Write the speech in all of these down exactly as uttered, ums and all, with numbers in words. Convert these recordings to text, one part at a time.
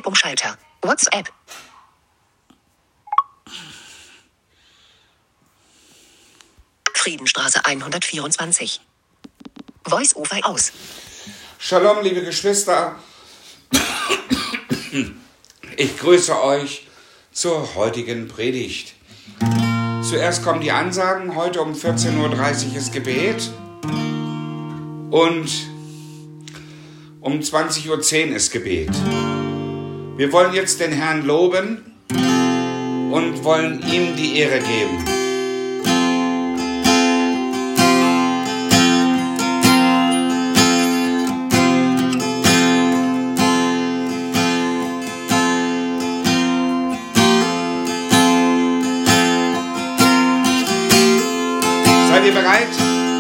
Übungsschalter. WhatsApp. Friedenstraße hundertvierundzwanzig. Voice-Over aus. Shalom, liebe Geschwister. Ich grüße euch zur heutigen Predigt. Zuerst kommen die Ansagen. Heute um vierzehn Uhr dreißig ist Gebet. Und um zwanzig Uhr zehn ist Gebet. Wir wollen jetzt den Herrn loben und wollen ihm die Ehre geben. Seid ihr bereit?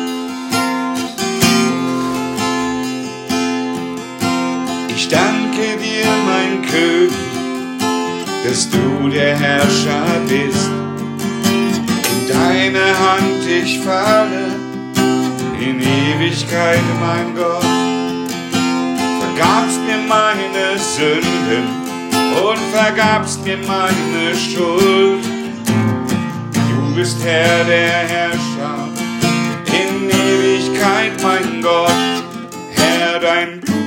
Ich danke dir, mein König, dass du der Herrscher bist. In deine Hand ich falle, in Ewigkeit, mein Gott. Vergabst mir meine Sünden und vergabst mir meine Schuld. Du bist Herr der Herrscher, in Ewigkeit, mein Gott. Herr, dein Blut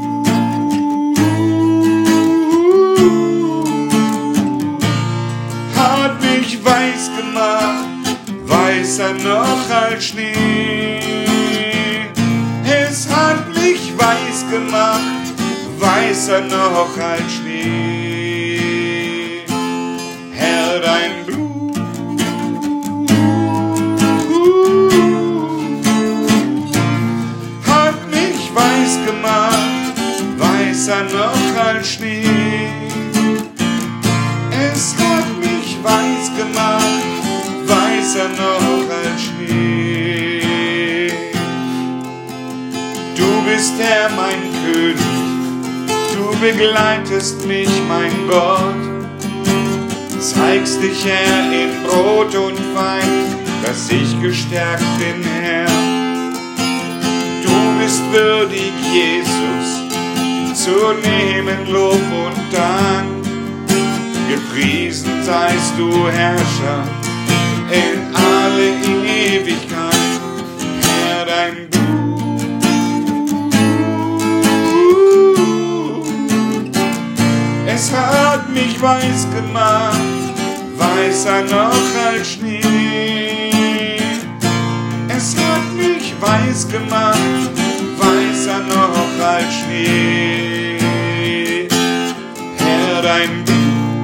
hat mich weiß gemacht, weißer noch als Schnee. Es hat mich weiß gemacht, weißer noch als Schnee. Herr, dein Blut hat mich weiß gemacht, weißer noch als Schnee. Es hat mich weiß gemacht, weißer noch als Schnee. Du bist Herr, mein König, du begleitest mich, mein Gott. Zeigst dich, Herr, in Brot und Wein, dass ich gestärkt bin, Herr. Du bist würdig, Jesus, zu nehmen Lob und Dank. Gepriesen seist du, Herrscher, in alle Ewigkeit. Herr, dein Blut es hat mich weiß gemacht, weißer noch als Schnee. Es hat mich weiß gemacht, weißer noch als Schnee. Herr, dein Blut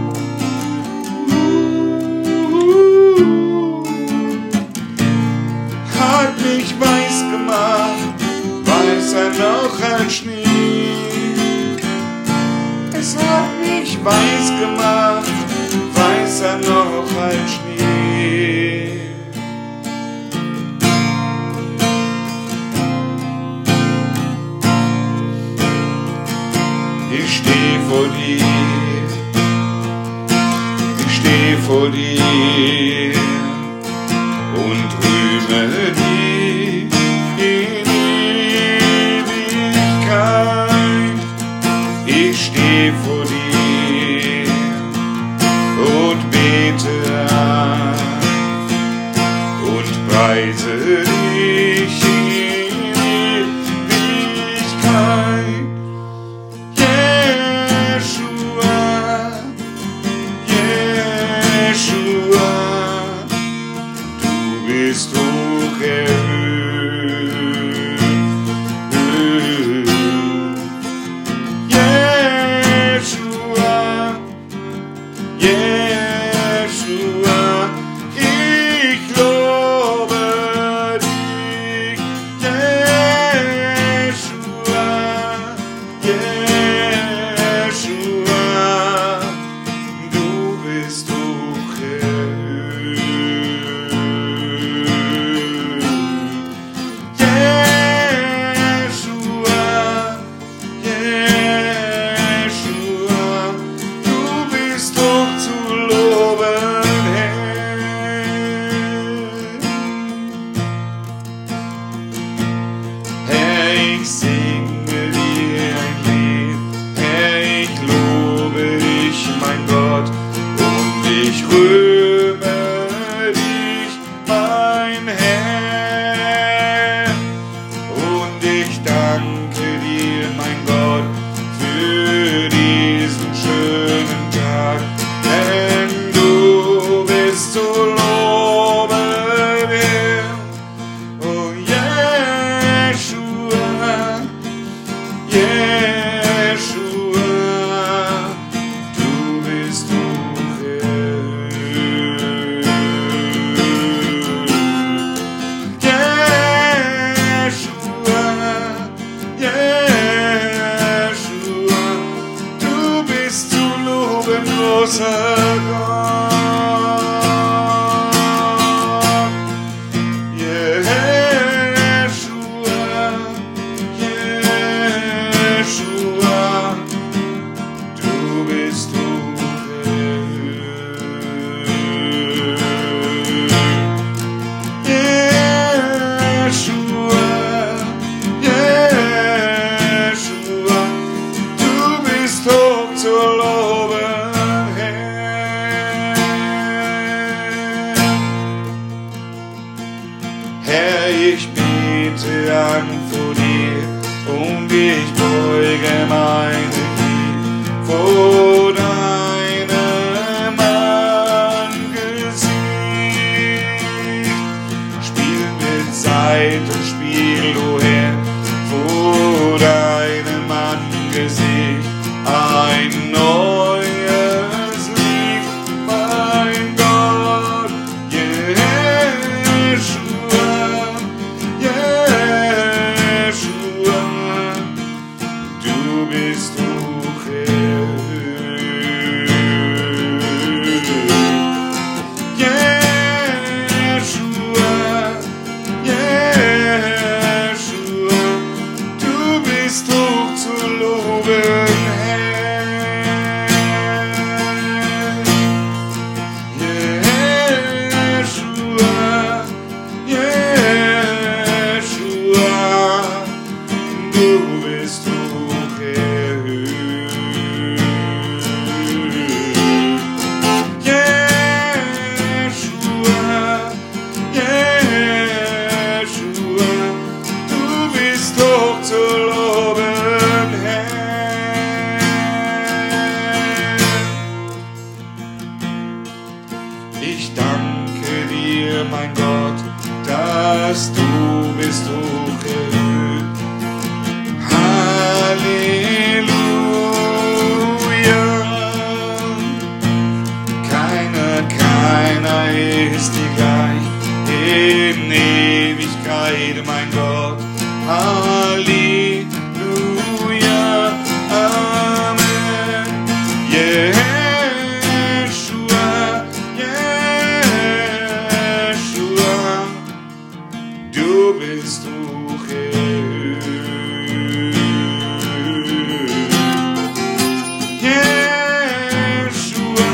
hat mich weiß gemacht, weißer noch als Schnee. Es hat mich weiß gemacht, weißer noch als Schnee. Ich steh vor dir, ich steh vor dir und rühme dich in Ewigkeit. Ich steh vor dir und bete an und preise dich in Ewigkeit. Jeshua, Jeshua, danke dir, mein Gott, für diesen schönen Tag, denn du bist so loben wert. Oh Jeshua, Jeshua, du bist hoch erhöht. Jeshua, Jeshua, du bist zu loben, großer Gott. Jeshua, Jeshua, du bist hoch erhöht. Jeshua, Jeshua, du bist hoch zu loben, Herr. Herr, ich bete an vor dir und ich beuge meine Knie vor deinem Angesicht. Spiel mit Seitenspiel, o Herr, vor deinem Angesicht ein neues Lied, mein Gott. Jeshua, Jeshua, du bist hoch erhöht. Jeshua, Jeshua, du bist hoch zu loben, Herr. Jeshua, Jeshua, du bist hoch erhöht. Jeshua, Jeshua, du bist hoch zu loben, Herr. Ich danke dir, mein Gott, dass du bist hoch erhöht. Halleluja. Keiner, keiner ist dir gleich in Ewigkeit, mein Gott. Halleluja. Amen. Jeshua, Jeshua, du bist hoch erhöht. Jeshua,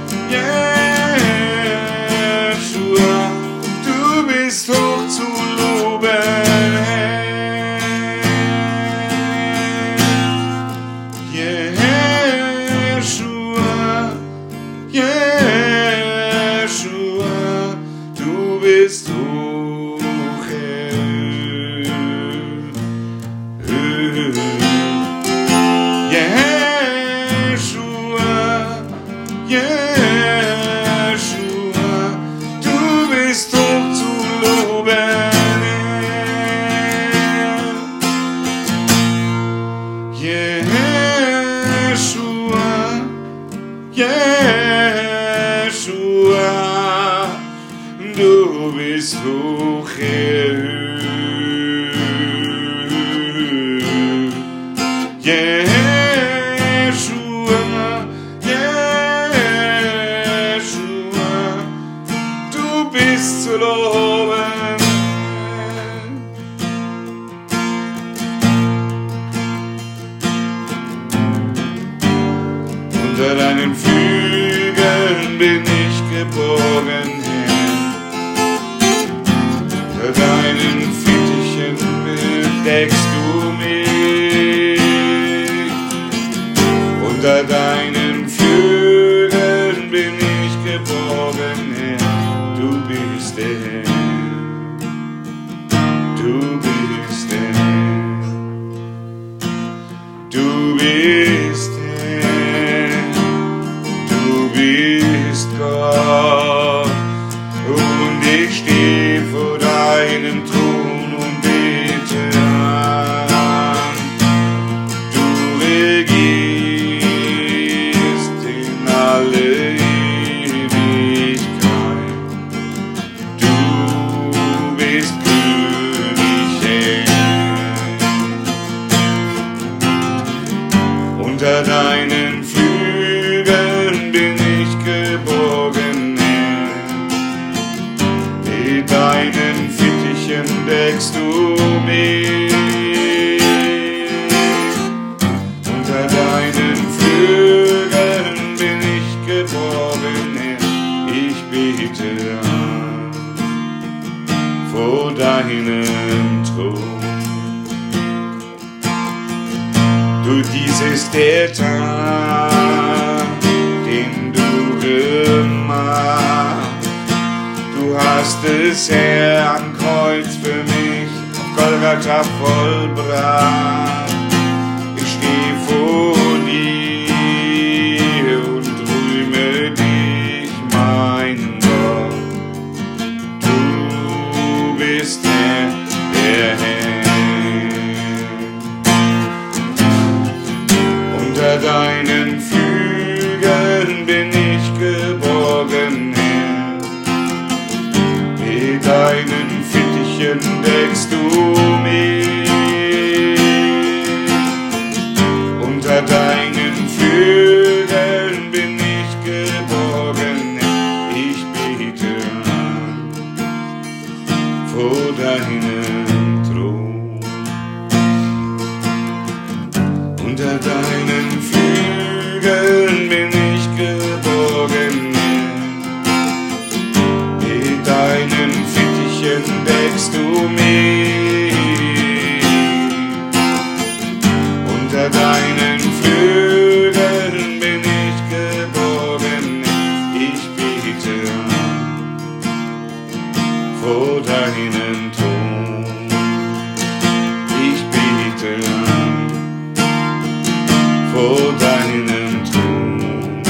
Jeshua, du bist hoch zu loben, Herr. Jeshua, Jeshua, du bist hoch erhöht. Jeshua, Jeshua, du bist hoch zu loben, Herr. Jeshua, Jeshua, du bist hoch erhöht. Jeshua, Jeshua, du bist zu loben. Unter deinen Flügeln bin ich geborgen, Herr. Unter deinen Fittichen bedeckst du mich. Unter deinen Flügeln bin ich geborgen, Herr. Du bist der Herr. Du bist der Herr. bist Herr, du bist Gott, und ich stehe vor deinem Thron und bete an. Du regierst in alle Ewigkeit, du bist König Herr. Unter deinen Flügeln bin ich geborgen, Herr. Mit deinen Fittichen deckst du mich. Unter deinen Flügeln bin ich geborgen, Herr. Ich bete an vor deinem Thron. Du, dies ist der Tag, den du gemacht. Du hast es, Herr, am Kreuz für mich auf Golgatha vollbracht. Ich stehe vor dir und rühme dich, mein Gott. Du bist Herr, der Herr. Unter deinen Flügeln bin ich geborgen, Herr. Mit deinen Fittichen deckst du mich. Unter deinen Flügeln bin ich geborgen, Herr. Ich bete an vor deinem Thron. Unter deinen Flügeln bin ich geborgen, Herr. Mit deinen Fittichen deckst du mich. Unter deinen Flügeln bin ich geborgen, Herr. Ich bete an vor deinen Thron. Ich bete an vor deinem Thron.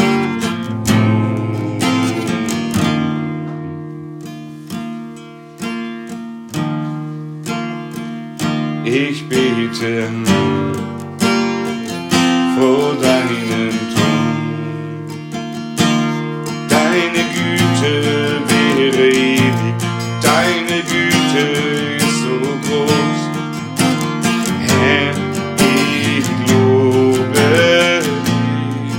Ich bete an vor deinem Thron. Deine Güte wäre ewig, deine Güte ist so groß. Herr, ich lobe dich.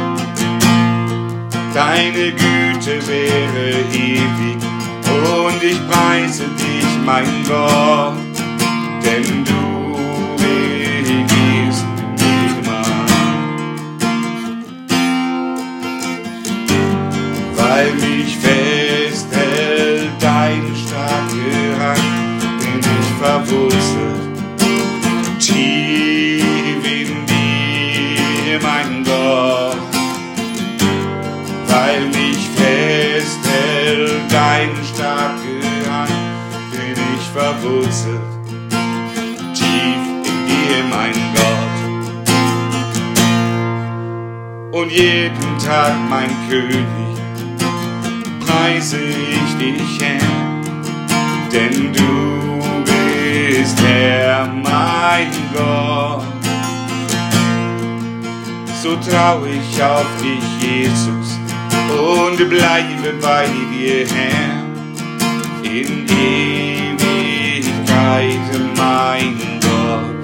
Deine Güte wäre ewig und ich preise dich, mein Gott, denn du regierst immer. Weil mich festhält deine starke Hand, bin ich verwurzelt tief in dir, mein Gott. Weil mich festhält deine starke Hand, bin ich verwurzelt tief in dir, mein Gott. Und jeden Tag, mein König, preise ich dich, Herr, denn du bist Herr, mein Gott. So trau ich auf dich, Jesus, und bleibe bei dir, Herr, in Ewigkeit, mein Gott.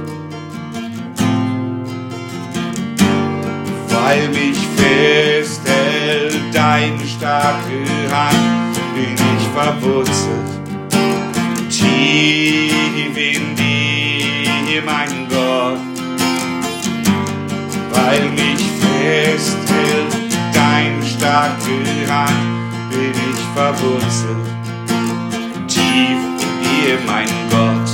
Weil mich festhält deine starke Hand, bin ich verwurzelt tief in dir, mein Gott. Weil mich festhält deine starke Hand, bin ich verwurzelt tief in dir, mein Gott.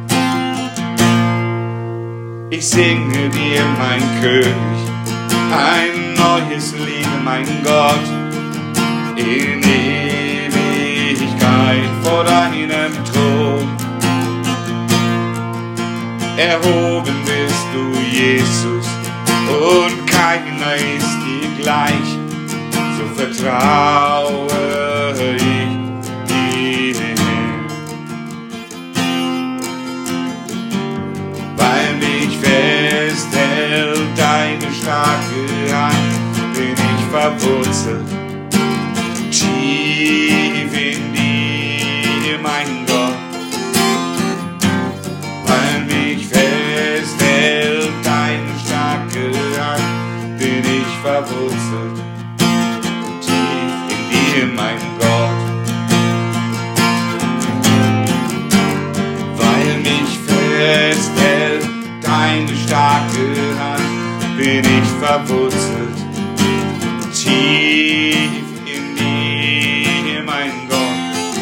Ich singe dir, mein König, ein neues Lied, mein Gott, in Ewigkeit vor deinem Thron. Erhoben bist du, Jesus, und keiner ist dir gleich, so vertraue ich dir. Weil mich festhält deine starke Hand, bin ich verwurzelt tief in dir, mein Gott. Weil mich festhält deine starke Hand, bin ich verwurzelt tief in dir, mein Gott. Weil mich festhält deine starke Hand, bin ich verwurzelt tief in dir, mein Gott.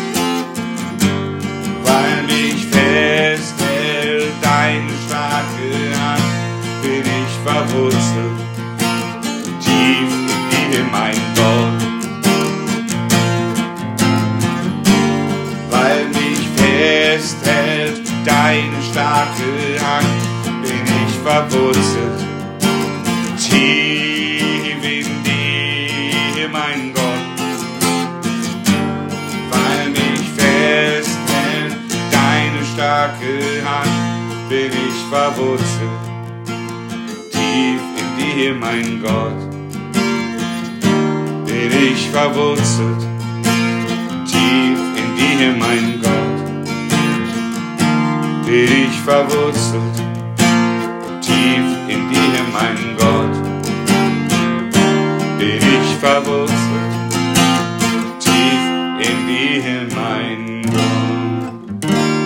Weil mich festhält deine starke Hand, bin ich verwurzelt tief in dir, mein Gott. Weil mich festhält deine starke Hand, bin ich verwurzelt tief in dir, mein Gott. Weil mich festhält deine starke Hand, bin ich verwurzelt tief in dir, mein Gott. Bin ich verwurzelt tief in dir, mein Gott. Bin ich verwurzelt tief in dir, mein Gott. Bin ich verwurzelt tief in dir, mein Gott.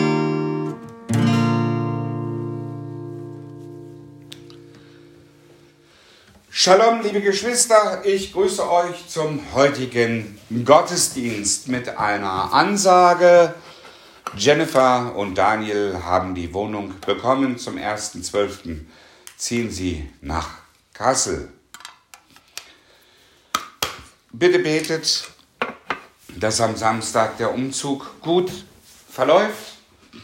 Shalom, liebe Geschwister, ich grüße euch zum heutigen Gottesdienst mit einer Ansage. Jennifer und Daniel haben die Wohnung bekommen. Zum ersten zwölften ziehen sie nach Kassel. Bitte betet, dass am Samstag der Umzug gut verläuft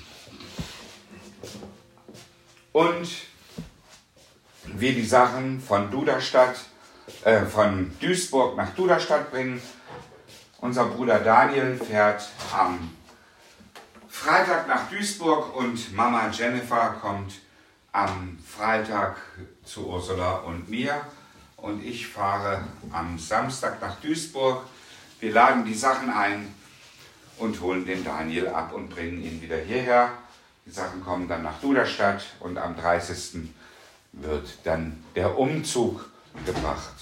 und wir die Sachen von Duderstadt, äh, von Duisburg nach Duderstadt bringen. Unser Bruder Daniel fährt am Freitag nach Duisburg und Mama Jennifer kommt am Freitag zu Ursula und mir und ich fahre am Samstag nach Duisburg. Wir laden die Sachen ein und holen den Daniel ab und bringen ihn wieder hierher. Die Sachen kommen dann nach Duderstadt und am dreißigsten wird dann der Umzug gebracht.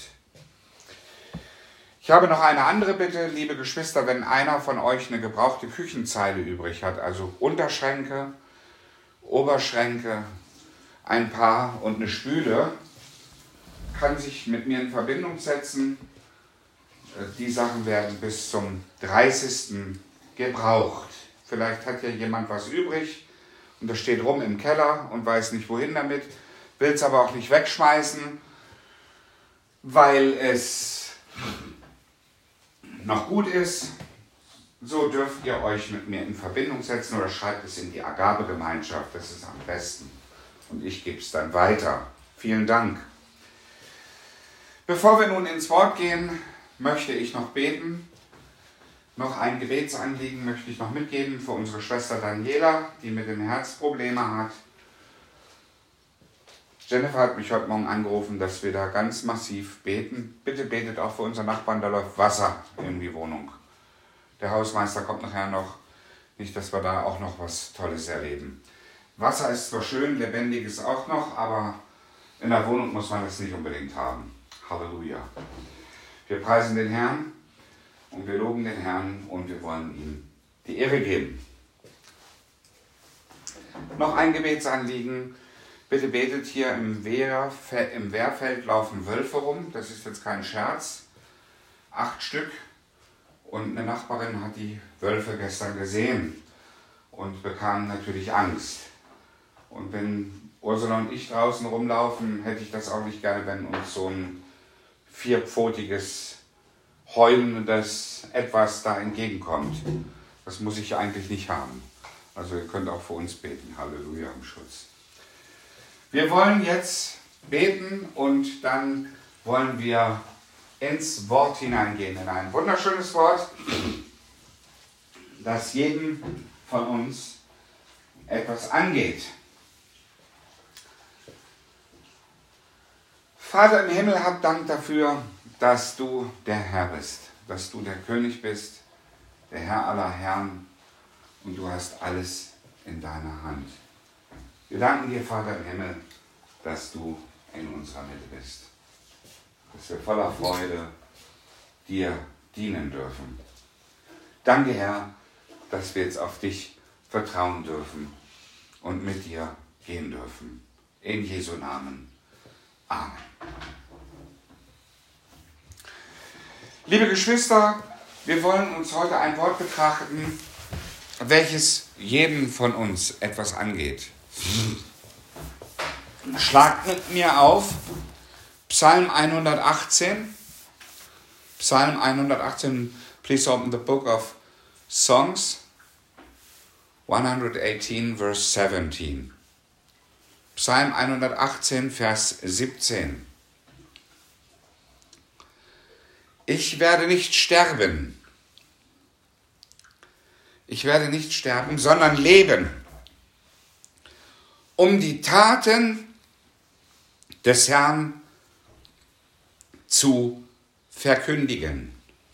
Ich habe noch eine andere Bitte, liebe Geschwister, wenn einer von euch eine gebrauchte Küchenzeile übrig hat, also Unterschränke, Oberschränke, ein paar und eine Spüle, kann sich mit mir in Verbindung setzen. Die Sachen werden bis zum dreißigsten gebraucht. Vielleicht hat ja jemand was übrig und das steht rum im Keller und weiß nicht wohin damit, will es aber auch nicht wegschmeißen, weil es noch gut ist. So dürft ihr euch mit mir in Verbindung setzen oder schreibt es in die Agape-Gemeinschaft, das ist am besten. Und ich gebe es dann weiter. Vielen Dank. Bevor wir nun ins Wort gehen, möchte ich noch beten. Noch ein Gebetsanliegen möchte ich noch mitgeben für unsere Schwester Daniela, die mit dem Herz Probleme hat. Jennifer hat mich heute Morgen angerufen, dass wir da ganz massiv beten. Bitte betet auch für unsere Nachbarn, da läuft Wasser in die Wohnung. Der Hausmeister kommt nachher noch. Nicht, dass wir da auch noch was Tolles erleben. Wasser ist zwar schön, lebendig ist auch noch, aber in der Wohnung muss man das nicht unbedingt haben. Halleluja. Wir preisen den Herrn und wir loben den Herrn und wir wollen ihm die Ehre geben. Noch ein Gebetsanliegen. Bitte betet, hier im, Wehr, im Wehrfeld laufen Wölfe rum. Das ist jetzt kein Scherz. Acht Stück. Und eine Nachbarin hat die Wölfe gestern gesehen und bekam natürlich Angst. Und wenn Ursula und ich draußen rumlaufen, hätte ich das auch nicht gerne, wenn uns so ein vierpfotiges, heulendes Etwas da entgegenkommt. Das muss ich eigentlich nicht haben. Also ihr könnt auch für uns beten. Halleluja im Schutz. Wir wollen jetzt beten und dann wollen wir ins Wort hineingehen, in ein wunderschönes Wort, das jedem von uns etwas angeht. Vater im Himmel, hab Dank dafür, dass du der Herr bist, dass du der König bist, der Herr aller Herren, und du hast alles in deiner Hand. Wir danken dir, Vater im Himmel, dass du in unserer Mitte bist, dass wir voller Freude dir dienen dürfen. Danke, Herr, dass wir jetzt auf dich vertrauen dürfen und mit dir gehen dürfen. In Jesu Namen. Amen. Liebe Geschwister, wir wollen uns heute ein Wort betrachten, welches jedem von uns etwas angeht. Schlagt mit mir auf Psalm hundertachtzehn. Psalm hundertachtzehn, please open the book of Songs, one eighteen, verse seventeen. Psalm hundertachtzehn, Vers siebzehn. Ich werde nicht sterben. Ich werde nicht sterben, sondern leben, um die Taten des Herrn zu verkündigen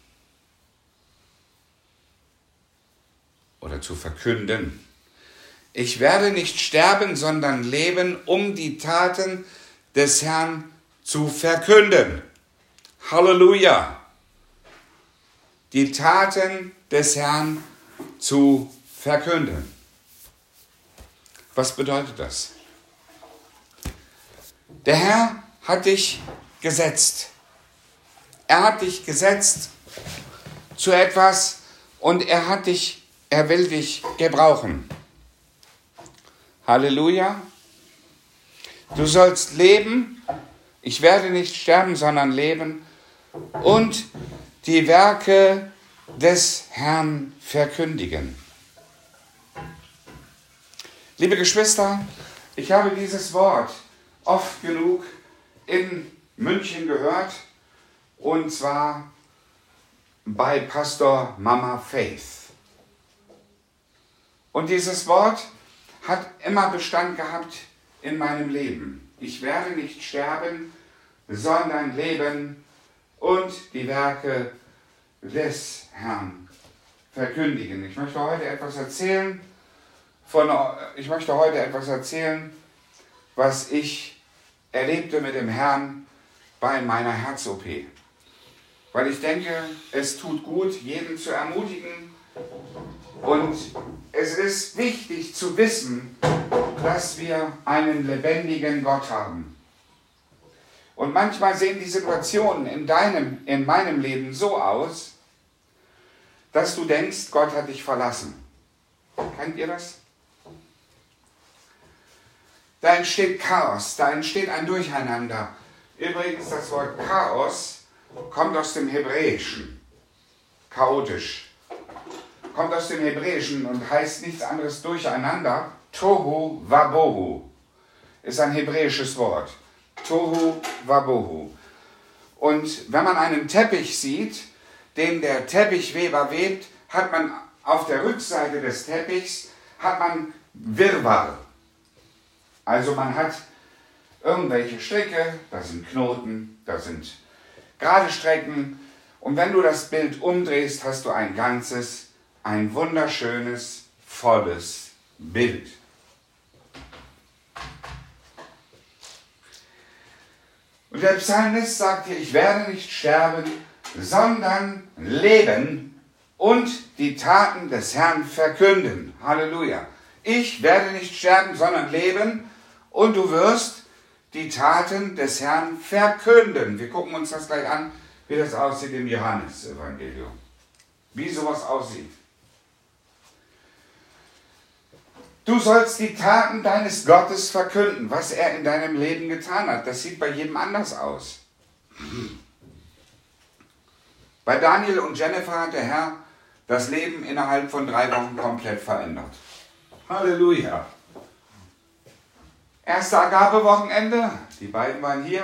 oder zu verkünden. Ich werde nicht sterben, sondern leben, um die Taten des Herrn zu verkünden. Halleluja! Die Taten des Herrn zu verkünden. Was bedeutet das? Der Herr hat dich gesetzt. Er hat dich gesetzt zu etwas und er hat dich, er will dich gebrauchen. Halleluja. Du sollst leben. Ich werde nicht sterben, sondern leben und die Werke des Herrn verkündigen. Liebe Geschwister, ich habe dieses Wort oft genug in München gehört, und zwar bei Pastor Mama Faith. Und dieses Wort hat immer Bestand gehabt in meinem Leben. Ich werde nicht sterben, sondern leben und die Werke des Herrn verkündigen. Ich möchte heute etwas erzählen, von, ich möchte heute etwas erzählen, was ich erlebte mit dem Herrn bei meiner Herz-O P. Weil ich denke, es tut gut, jeden zu ermutigen. Und es ist wichtig zu wissen, dass wir einen lebendigen Gott haben. Und manchmal sehen die Situationen in deinem, in meinem Leben so aus, dass du denkst, Gott hat dich verlassen. Kennt ihr das? Da entsteht Chaos, da entsteht ein Durcheinander. Übrigens, das Wort Chaos kommt aus dem Hebräischen. Chaotisch. Kommt aus dem Hebräischen und heißt nichts anderes Durcheinander. Tohu Wabohu ist ein hebräisches Wort. Tohu Wabohu. Und wenn man einen Teppich sieht, den der Teppichweber webt, hat man auf der Rückseite des Teppichs hat man Wirrwarr. Also man hat irgendwelche Stricke, da sind Knoten, da sind gerade Strecken. Und wenn du das Bild umdrehst, hast du ein ganzes, ein wunderschönes, volles Bild. Und der Psalmist sagt hier, ich werde nicht sterben, sondern leben und die Taten des Herrn verkünden. Halleluja. Ich werde nicht sterben, sondern leben und du wirst die Taten des Herrn verkünden. Wir gucken uns das gleich an, wie das aussieht im Johannesevangelium. Wie sowas aussieht. Du sollst die Taten deines Gottes verkünden, was er in deinem Leben getan hat. Das sieht bei jedem anders aus. Bei Daniel und Jennifer hat der Herr das Leben innerhalb von drei Wochen komplett verändert. Halleluja. Erste Agapewochenende, die beiden waren hier.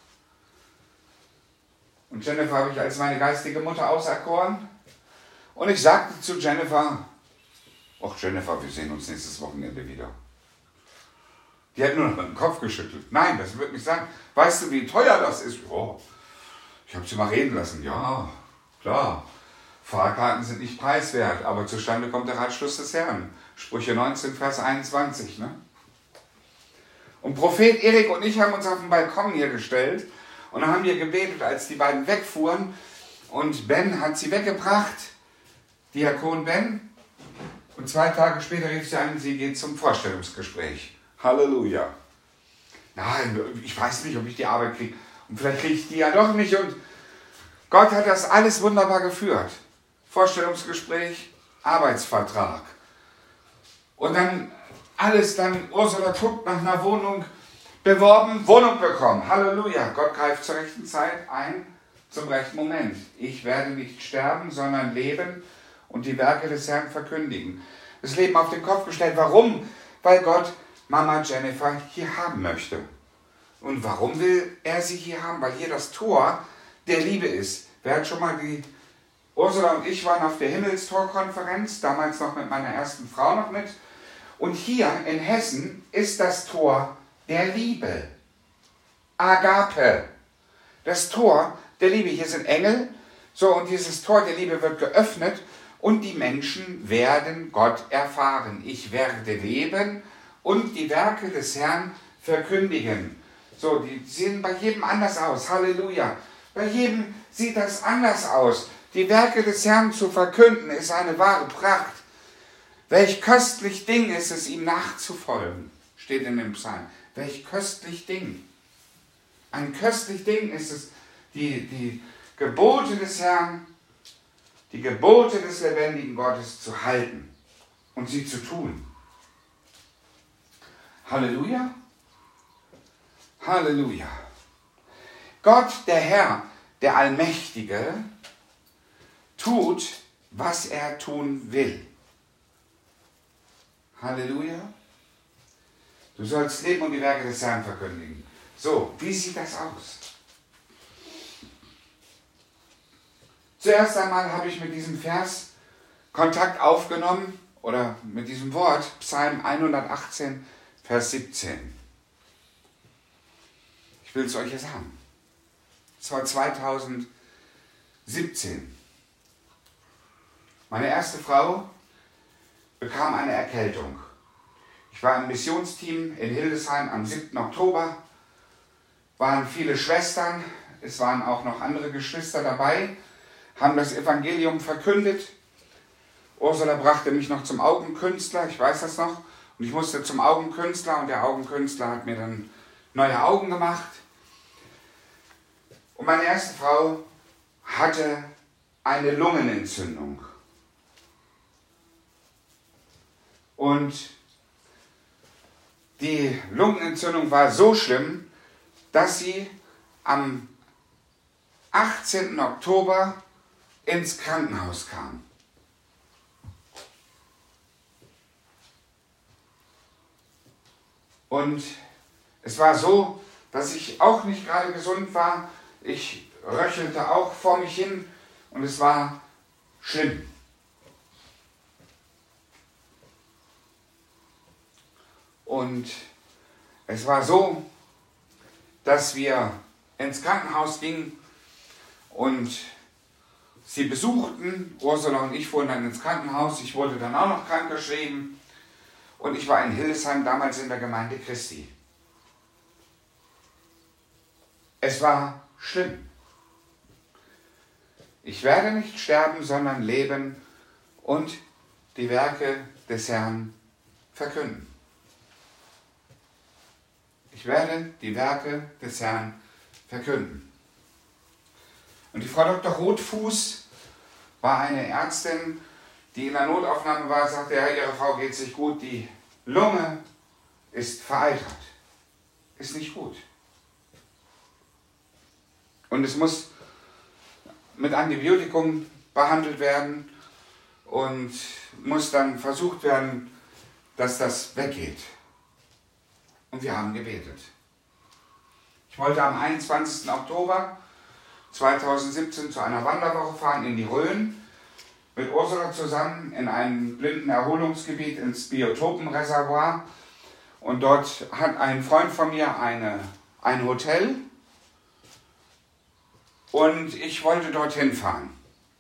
Und Jennifer habe ich als meine geistige Mutter auserkoren. Und ich sagte zu Jennifer, ach Jennifer, wir sehen uns nächstes Wochenende wieder. Die hat nur noch mit dem Kopf geschüttelt. Nein, das wird nicht sein. Weißt du, wie teuer das ist? Oh, ich habe sie mal reden lassen. Ja, klar. Fahrkarten sind nicht preiswert, aber zustande kommt der Ratschluss des Herrn. Sprüche neunzehn, Vers einundzwanzig. Ne? Und Prophet Erik und ich haben uns auf den Balkon hier gestellt und dann haben wir gebetet, als die beiden wegfuhren. Und Ben hat sie weggebracht, Diakon Ben. Und zwei Tage später rief sie an, sie geht zum Vorstellungsgespräch. Halleluja. Nein, ich weiß nicht, ob ich die Arbeit kriege. Und vielleicht kriege ich die ja doch nicht. Und Gott hat das alles wunderbar geführt. Vorstellungsgespräch, Arbeitsvertrag. Und dann alles, dann Ursula guckt nach einer Wohnung, beworben, Wohnung bekommen. Halleluja. Gott greift zur rechten Zeit ein, zum rechten Moment. Ich werde nicht sterben, sondern leben und die Werke des Herrn verkündigen. Das Leben auf den Kopf gestellt. Warum? Weil Gott Mama Jennifer hier haben möchte. Und warum will er sie hier haben? Weil hier das Tor der Liebe ist. Wer hat schon mal die... Ursula und ich waren auf der Himmelstor-Konferenz, damals noch mit meiner ersten Frau noch mit. Und hier in Hessen ist das Tor der Liebe. Agape. Das Tor der Liebe. Hier sind Engel. So, und dieses Tor der Liebe wird geöffnet und die Menschen werden Gott erfahren. Ich werde leben und die Werke des Herrn verkündigen. So, die sehen bei jedem anders aus. Halleluja. Bei jedem sieht das anders aus. Die Werke des Herrn zu verkünden, ist eine wahre Pracht. Welch köstlich Ding ist es, ihm nachzufolgen, steht in dem Psalm. Welch köstlich Ding. Ein köstlich Ding ist es, die, die Gebote des Herrn, die Gebote des lebendigen Gottes zu halten und sie zu tun. Halleluja. Halleluja. Gott, der Herr, der Allmächtige, tut, was er tun will. Halleluja. Du sollst leben und die Werke des Herrn verkündigen. So, wie sieht das aus? Zuerst einmal habe ich mit diesem Vers Kontakt aufgenommen, oder mit diesem Wort, Psalm hundertachtzehn, Vers siebzehn. Ich will es euch ja sagen. Es war zweitausendsiebzehn. Meine erste Frau bekam eine Erkältung. Ich war im Missionsteam in Hildesheim am siebten Oktober. Waren viele Schwestern, es waren auch noch andere Geschwister dabei, haben das Evangelium verkündet. Ursula brachte mich noch zum Augenkünstler, ich weiß das noch. Und ich musste zum Augenkünstler und der Augenkünstler hat mir dann neue Augen gemacht. Und meine erste Frau hatte eine Lungenentzündung. Und die Lungenentzündung war so schlimm, dass sie am achtzehnten Oktober ins Krankenhaus kam. Und es war so, dass ich auch nicht gerade gesund war. Ich röchelte auch vor mich hin und es war schlimm. Und es war so, dass wir ins Krankenhaus gingen und sie besuchten. Ursula und ich fuhren dann ins Krankenhaus. Ich wurde dann auch noch krankgeschrieben. Und ich war in Hildesheim, damals in der Gemeinde Christi. Es war schlimm. Ich werde nicht sterben, sondern leben und die Werke des Herrn verkünden. Ich werde die Werke des Herrn verkünden. Und die Frau Doktor Rotfuß war eine Ärztin, die in der Notaufnahme war, sagte, ja, ihre Frau geht sich gut, die Lunge ist vereitert. Ist nicht gut. Und es muss mit Antibiotikum behandelt werden und muss dann versucht werden, dass das weggeht. und wir haben gebetet. Ich wollte am einundzwanzigsten Oktober zweitausendsiebzehn zu einer Wanderwoche fahren in die Rhön, mit Ursula zusammen in einem Blindenerholungsgebiet ins Biotopenreservoir. Und dort hat ein Freund von mir eine, ein Hotel und ich wollte dorthin fahren.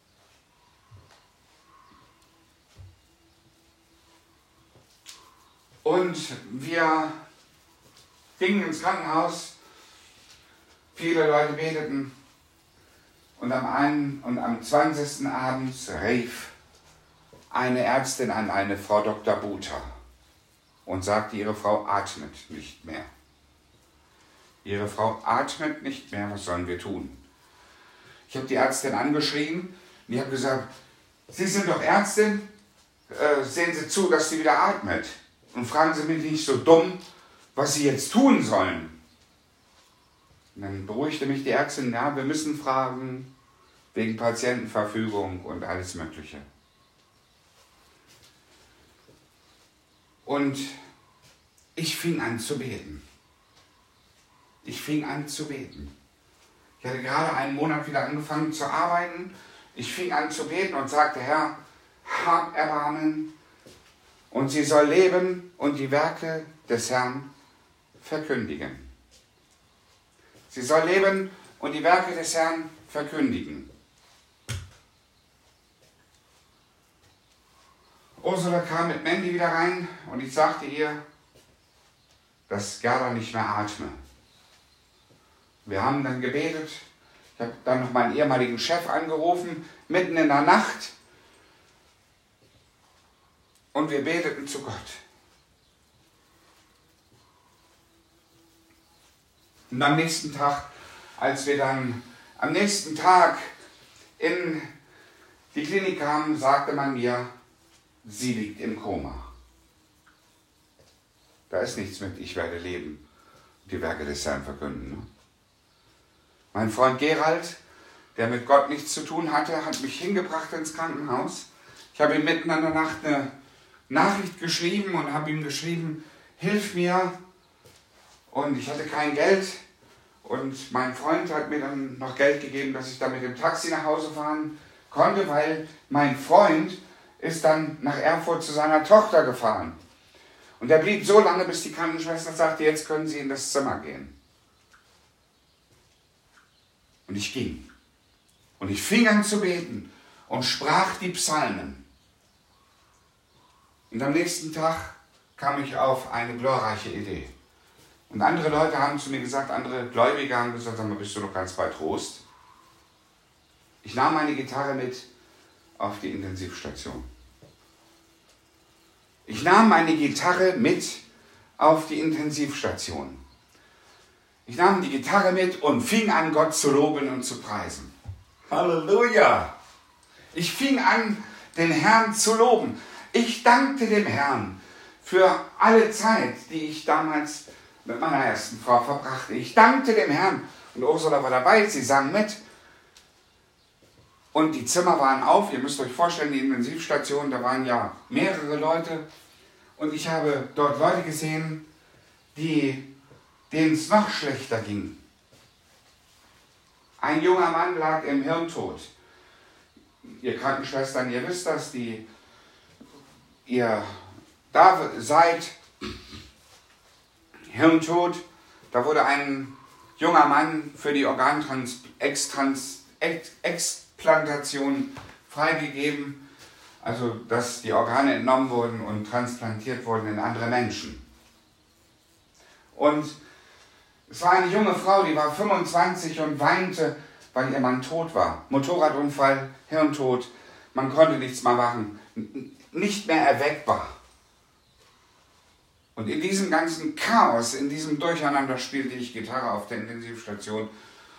Und wir gingen ins Krankenhaus, viele Leute beteten und am einen und am zwanzigsten abends rief eine Ärztin an eine Frau Doktor Buter und sagte, ihre Frau atmet nicht mehr. Ihre Frau atmet nicht mehr, was sollen wir tun? Ich habe die Ärztin angeschrien und ich habe gesagt, Sie sind doch Ärztin, äh, sehen Sie zu, dass sie wieder atmet. Und fragen Sie mich nicht so dumm, was Sie jetzt tun sollen. Und dann beruhigte mich die Ärztin, ja, wir müssen fragen, wegen Patientenverfügung und alles Mögliche. Und ich fing an zu beten. Ich fing an zu beten. Ich hatte gerade einen Monat wieder angefangen zu arbeiten. Ich fing an zu beten und sagte, Herr, hab Erbarmen. Und sie soll leben und die Werke des Herrn verkündigen. Sie soll leben und die Werke des Herrn verkündigen. Ursula kam mit Mandy wieder rein und ich sagte ihr, dass Gerda nicht mehr atme. Wir haben dann gebetet. Ich habe dann noch meinen ehemaligen Chef angerufen, mitten in der Nacht. Und wir beteten zu Gott. Und am nächsten Tag, als wir dann am nächsten Tag in die Klinik kamen, sagte man mir, sie liegt im Koma. Da ist nichts mit, ich werde leben und die Werke des Herrn verkünden. Ne? Mein Freund Gerald, der mit Gott nichts zu tun hatte, hat mich hingebracht ins Krankenhaus. Ich habe ihm mitten in der Nacht eine Nachricht geschrieben und habe ihm geschrieben, hilf mir. Und ich hatte kein Geld und mein Freund hat mir dann noch Geld gegeben, dass ich dann mit dem Taxi nach Hause fahren konnte, weil mein Freund ist dann nach Erfurt zu seiner Tochter gefahren. Und er blieb so lange, bis die Krankenschwester sagte, jetzt können Sie in das Zimmer gehen. Und ich ging. Und ich fing an zu beten und sprach die Psalmen. Und am nächsten Tag kam ich auf eine glorreiche Idee. Und andere Leute haben zu mir gesagt, andere Gläubige haben gesagt, sag mal, bist du noch ganz bei Trost? Ich nahm meine Gitarre mit auf die Intensivstation. Ich nahm meine Gitarre mit auf die Intensivstation. Ich nahm die Gitarre mit und fing an, Gott zu loben und zu preisen. Halleluja! Ich fing an, den Herrn zu loben. Ich dankte dem Herrn für alle Zeit, die ich damals mit meiner ersten Frau verbrachte. Ich dankte dem Herrn. Und Ursula war dabei, sie sang mit. Und die Zimmer waren auf. Ihr müsst euch vorstellen, die Intensivstation, da waren ja mehrere Leute. Und ich habe dort Leute gesehen, die, denen es noch schlechter ging. Ein junger Mann lag im Hirntod. Ihr Krankenschwestern, ihr wisst das, die ihr da seid, Hirntod, da wurde ein junger Mann für die Organtransplantation freigegeben, also dass die Organe entnommen wurden und transplantiert wurden in andere Menschen. Und es war eine junge Frau, die war fünfundzwanzig und weinte, weil ihr Mann tot war. Motorradunfall, Hirntod, man konnte nichts mehr machen, nicht mehr erweckbar. Und in diesem ganzen Chaos, in diesem Durcheinander spielte ich Gitarre auf der Intensivstation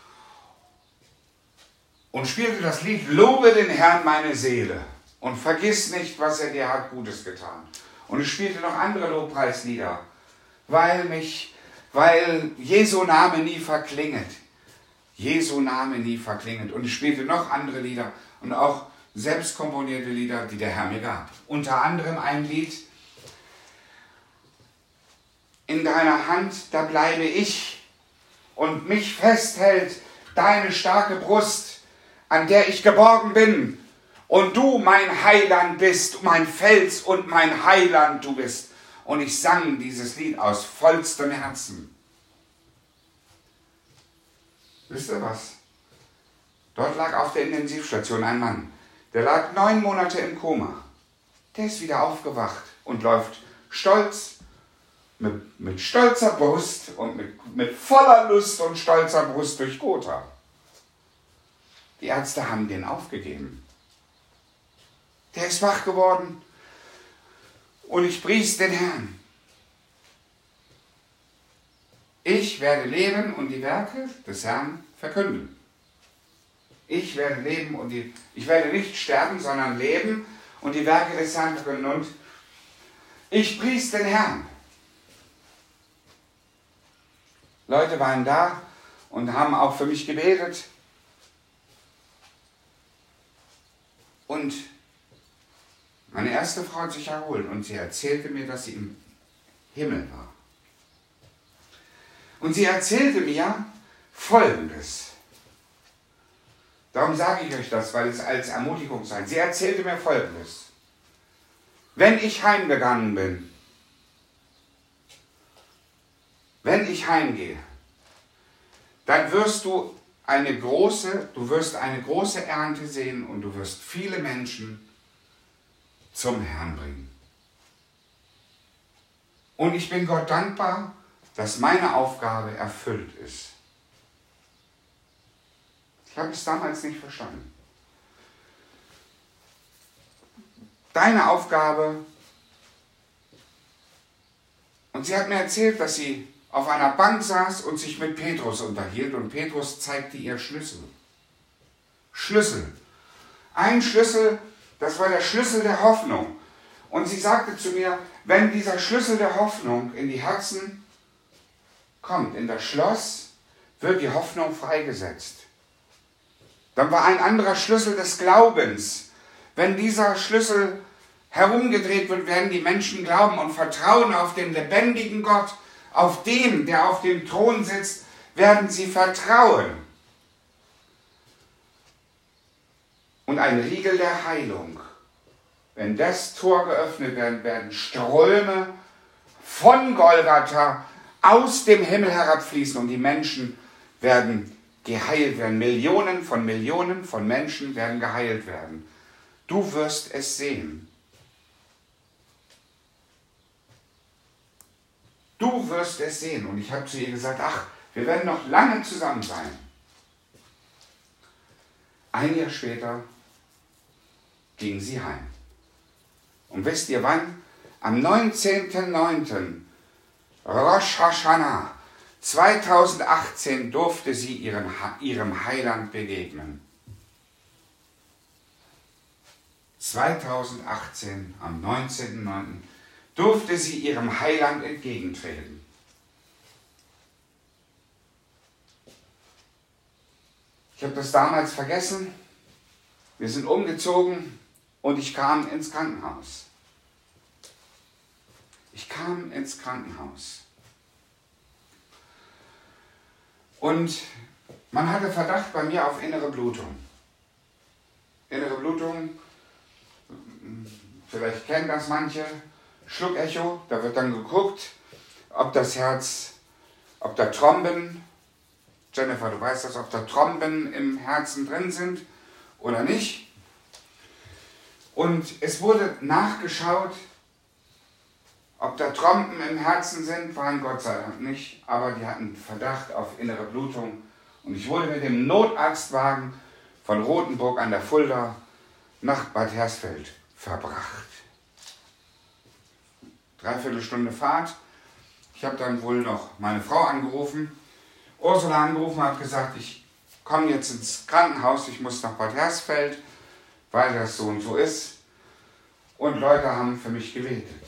und spielte das Lied Lobe den Herrn meine Seele und vergiss nicht, was er dir hat Gutes getan. Und ich spielte noch andere Lobpreislieder, weil mich, weil Jesu Name nie verklinget. Jesu Name nie verklinget. Und ich spielte noch andere Lieder und auch selbst komponierte Lieder, die der Herr mir gab. Unter anderem ein Lied, in deiner Hand, da bleibe ich. Und mich festhält deine starke Brust, an der ich geborgen bin. Und du mein Heiland bist, mein Fels und mein Heiland du bist. Und ich sang dieses Lied aus vollstem Herzen. Wisst ihr was? Dort lag auf der Intensivstation ein Mann, der lag neun Monate im Koma. Der ist wieder aufgewacht und läuft stolz, mit, mit stolzer Brust und mit, mit voller Lust und stolzer Brust durch Gotha. Die Ärzte haben den aufgegeben. Der ist wach geworden und ich pries den Herrn. Ich werde leben und die Werke des Herrn verkünden. Ich werde leben und die, ich werde nicht sterben, sondern leben und die Werke des Herrn verkünden. Und ich pries den Herrn. Leute waren da und haben auch für mich gebetet. Und meine erste Frau hat sich erholt und sie erzählte mir, dass sie im Himmel war. Und sie erzählte mir Folgendes. Darum sage ich euch das, weil es als Ermutigung sei. Sie erzählte mir Folgendes. Wenn ich heimgegangen bin, wenn ich heimgehe, dann wirst du eine große, du wirst eine große Ernte sehen und du wirst viele Menschen zum Herrn bringen. Und ich bin Gott dankbar, dass meine Aufgabe erfüllt ist. Ich habe es damals nicht verstanden. Deine Aufgabe, und sie hat mir erzählt, dass sie auf einer Bank saß und sich mit Petrus unterhielt und Petrus zeigte ihr Schlüssel. Schlüssel. Ein Schlüssel, das war der Schlüssel der Hoffnung. Und sie sagte zu mir, wenn dieser Schlüssel der Hoffnung in die Herzen kommt, in das Schloss, wird die Hoffnung freigesetzt. Dann war ein anderer Schlüssel des Glaubens. Wenn dieser Schlüssel herumgedreht wird, werden die Menschen glauben und vertrauen auf den lebendigen Gott, auf den, der auf dem Thron sitzt, werden sie vertrauen. Und ein Riegel der Heilung. Wenn das Tor geöffnet wird, werden Ströme von Golgatha aus dem Himmel herabfließen und die Menschen werden geheilt werden. Millionen von Millionen von Menschen werden geheilt werden. Du wirst es sehen. Du wirst es sehen. Und ich habe zu ihr gesagt, ach, wir werden noch lange zusammen sein. Ein Jahr später ging sie heim. Und wisst ihr wann? Am neunzehnten neunten Rosh Hashanah zweitausendachtzehn durfte sie ihren, ihrem Heiland begegnen. zweitausendachtzehn, am neunzehnten neunten durfte sie ihrem Heiland entgegentreten. Ich habe das damals vergessen. Wir sind umgezogen und ich kam ins Krankenhaus. Ich kam ins Krankenhaus. Und man hatte Verdacht bei mir auf innere Blutung. Innere Blutung, vielleicht kennen das manche, Schluckecho, da wird dann geguckt, ob das Herz, ob da Tromben, Jennifer, du weißt das, ob da Tromben im Herzen drin sind oder nicht. Und es wurde nachgeschaut, ob da Trompen im Herzen sind, waren Gott sei Dank nicht, aber die hatten Verdacht auf innere Blutung. Und ich wurde mit dem Notarztwagen von Rothenburg an der Fulda nach Bad Hersfeld verbracht. Dreiviertel Stunde Fahrt. Ich habe dann wohl noch meine Frau angerufen, Ursula angerufen, hat gesagt, ich komme jetzt ins Krankenhaus, ich muss nach Bad Hersfeld, weil das so und so ist. Und Leute haben für mich gebetet.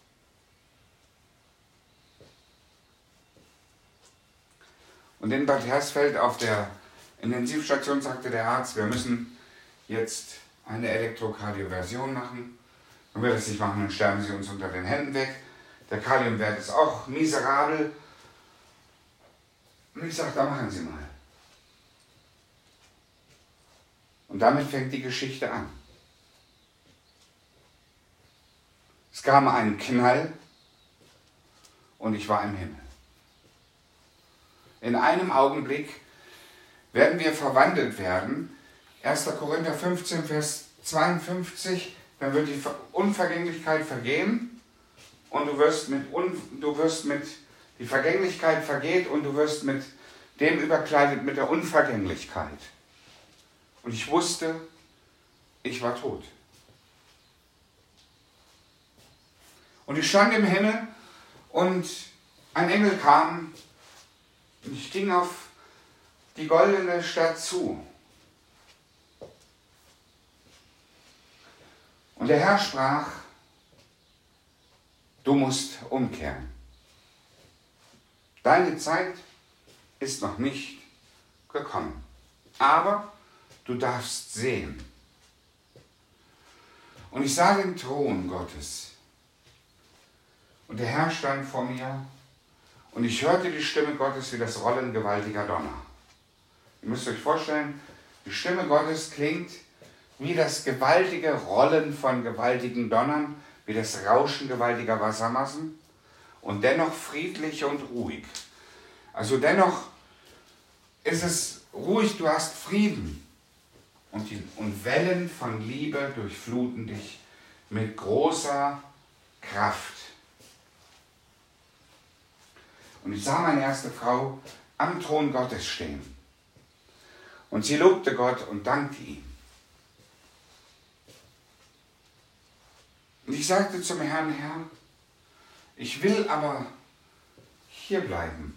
Und in Bad Hersfeld auf der Intensivstation sagte der Arzt, wir müssen jetzt eine Elektrokardioversion machen. Wenn wir das nicht machen, dann sterben sie uns unter den Händen weg. Der Kaliumwert ist auch miserabel. Und ich sage, da machen Sie mal. Und damit fängt die Geschichte an. Es kam ein Knall und ich war im Himmel. In einem Augenblick werden wir verwandelt werden. erster Korinther fünfzehn, Vers zweiundfünfzig, dann wird die Unvergänglichkeit vergehen und du wirst mit, un, du wirst mit, die Vergänglichkeit vergeht und du wirst mit dem überkleidet, mit der Unvergänglichkeit. Und ich wusste, ich war tot. Und ich stand im Himmel und ein Engel kam und ich ging auf die goldene Stadt zu. Und der Herr sprach, du musst umkehren. Deine Zeit ist noch nicht gekommen, aber du darfst sehen. Und ich sah den Thron Gottes. Und der Herr stand vor mir und ich hörte die Stimme Gottes wie das Rollen gewaltiger Donner. Ihr müsst euch vorstellen, die Stimme Gottes klingt wie das gewaltige Rollen von gewaltigen Donnern, wie das Rauschen gewaltiger Wassermassen und dennoch friedlich und ruhig. Also dennoch ist es ruhig, du hast Frieden und, die, und Wellen von Liebe durchfluten dich mit großer Kraft. Und ich sah meine erste Frau am Thron Gottes stehen. Und sie lobte Gott und dankte ihm. Und ich sagte zum Herrn, Herr, ich will aber hier bleiben.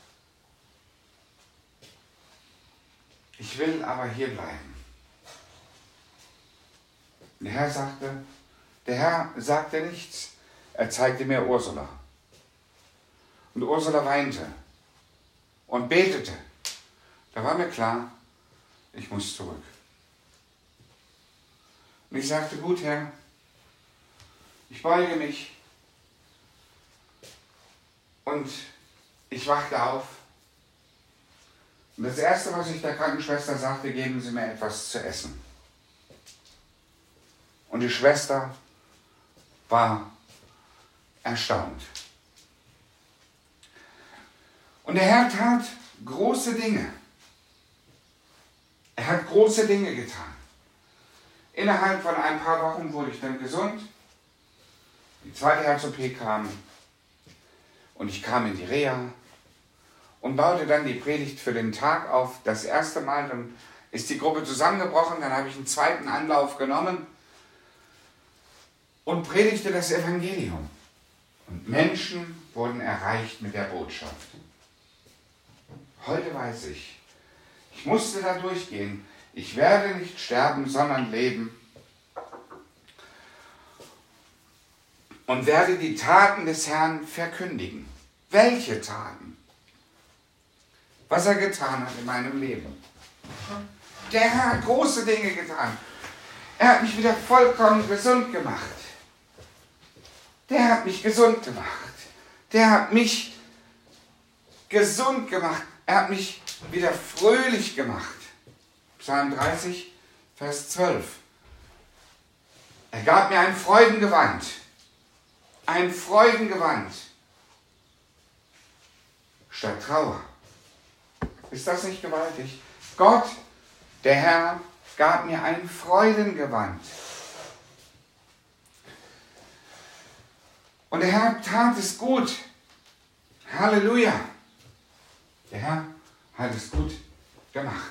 Ich will aber hier bleiben. Der Herr sagte, der Herr sagte nichts. Er zeigte mir Ursula. Und Ursula weinte und betete. Da war mir klar, ich muss zurück. Und ich sagte, gut, Herr, ich beuge mich und ich wachte auf. Und das Erste, was ich der Krankenschwester sagte, geben Sie mir etwas zu essen. Und die Schwester war erstaunt. Und der Herr tat große Dinge. Er hat große Dinge getan. Innerhalb von ein paar Wochen wurde ich dann gesund. Die zweite Herz-O P kam und ich kam in die Reha und baute dann die Predigt für den Tag auf. Das erste Mal, dann ist die Gruppe zusammengebrochen, dann habe ich einen zweiten Anlauf genommen und predigte das Evangelium. Und Menschen wurden erreicht mit der Botschaft. Heute weiß ich, ich musste da durchgehen. Ich werde nicht sterben, sondern leben. Und werde die Taten des Herrn verkündigen. Welche Taten? Was er getan hat in meinem Leben. Der Herr hat große Dinge getan. Er hat mich wieder vollkommen gesund gemacht. Der hat mich gesund gemacht. Der hat mich gesund gemacht. Er hat mich wieder fröhlich gemacht. Psalm dreißig, Vers zwölf. Er gab mir ein Freudengewand. Ein Freudengewand. Statt Trauer. Ist das nicht gewaltig? Gott, der Herr, gab mir ein Freudengewand. Und der Herr tat es gut. Halleluja. Der Herr hat es gut gemacht.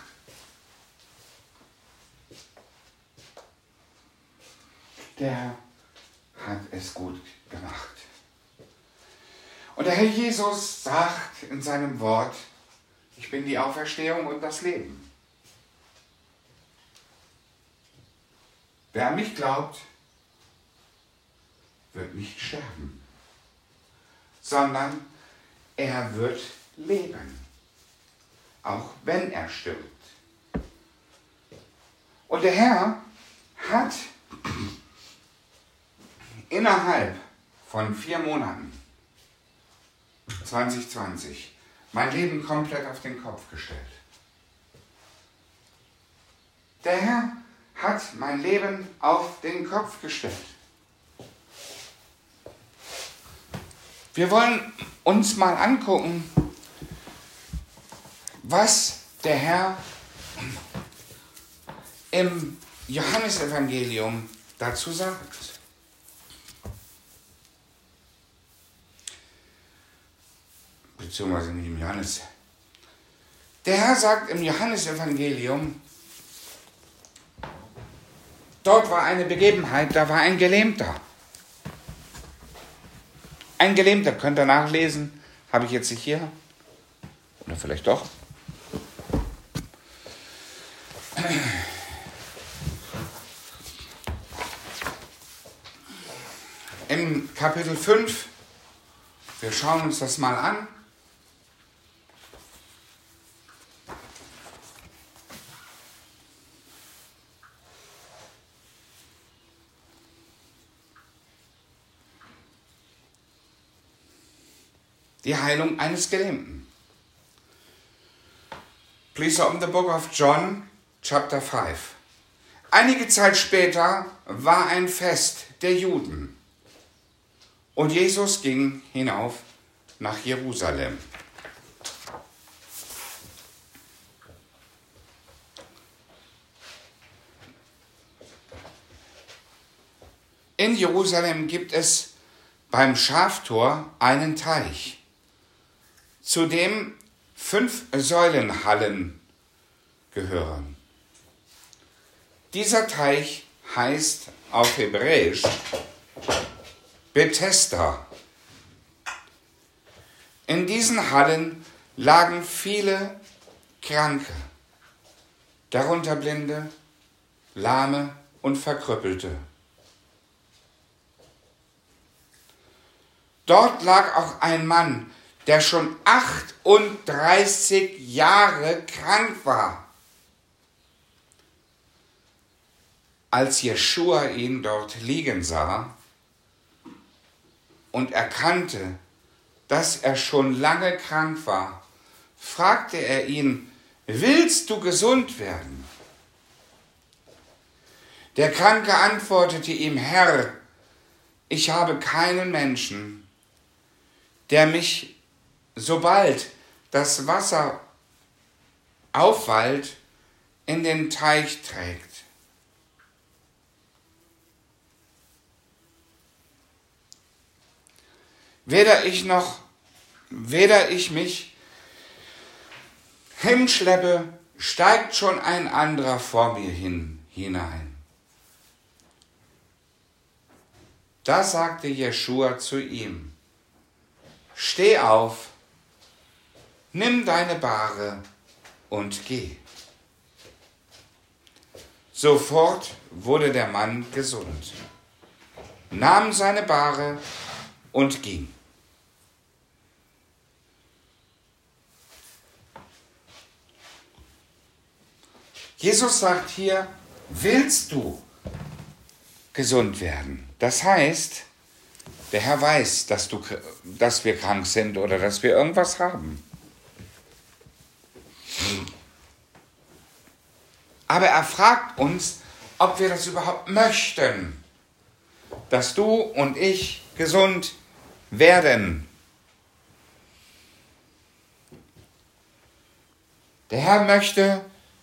Der Herr hat es gut gemacht. Und der Herr Jesus sagt in seinem Wort, ich bin die Auferstehung und das Leben. Wer an mich glaubt, wird nicht sterben, sondern er wird leben, auch wenn er stirbt. Und der Herr hat innerhalb von vier Monaten zwanzig zwanzig. Mein Leben komplett auf den Kopf gestellt. Der Herr hat mein Leben auf den Kopf gestellt. Wir wollen uns mal angucken, was der Herr im Johannesevangelium dazu sagt. Beziehungsweise nicht im Johannes. Der Herr sagt im Johannesevangelium, dort war eine Begebenheit, da war ein Gelähmter. Ein Gelähmter, könnt ihr nachlesen, habe ich jetzt nicht hier. Oder vielleicht doch. Im Kapitel fünf, wir schauen uns das mal an. Die Heilung eines Gelähmten. Please open the book of John, chapter five. Einige Zeit später war ein Fest der Juden und Jesus ging hinauf nach Jerusalem. In Jerusalem gibt es beim Schaftor einen Teich, zu dem fünf Säulenhallen gehören. Dieser Teich heißt auf Hebräisch Bethesda. In diesen Hallen lagen viele Kranke, darunter Blinde, Lahme und Verkrüppelte. Dort lag auch ein Mann, der schon achtunddreißig Jahre krank war. Als Jeschua ihn dort liegen sah und erkannte, dass er schon lange krank war, fragte er ihn, willst du gesund werden? Der Kranke antwortete ihm, Herr, ich habe keinen Menschen, der mich, sobald das Wasser aufwallt, in den Teich trägt. Weder ich noch, weder ich mich hinschleppe, steigt schon ein anderer vor mir hin, hinein. Da sagte Jeschua zu ihm, steh auf, nimm deine Bahre und geh. Sofort wurde der Mann gesund, nahm seine Bahre und ging. Jesus sagt hier, willst du gesund werden? Das heißt, der Herr weiß, dass, du, dass wir krank sind oder dass wir irgendwas haben. Aber er fragt uns, ob wir das überhaupt möchten, dass du und ich gesund werden. Der Herr möchte,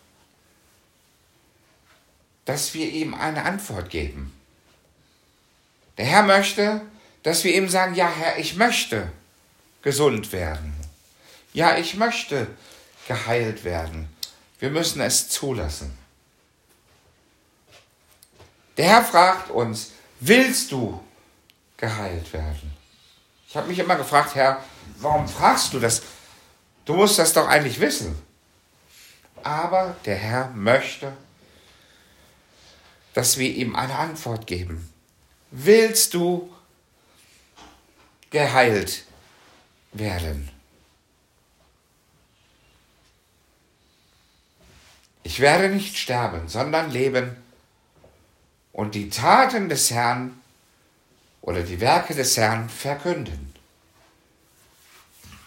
dass wir ihm eine Antwort geben. Der Herr möchte, dass wir ihm sagen, ja Herr, ich möchte gesund werden. Ja, ich möchte geheilt werden. Wir müssen es zulassen. Der Herr fragt uns, willst du geheilt werden? Ich habe mich immer gefragt, Herr, warum fragst du das? Du musst das doch eigentlich wissen. Aber der Herr möchte, dass wir ihm eine Antwort geben. Willst du geheilt werden? Ich werde nicht sterben, sondern leben und die Taten des Herrn oder die Werke des Herrn verkünden.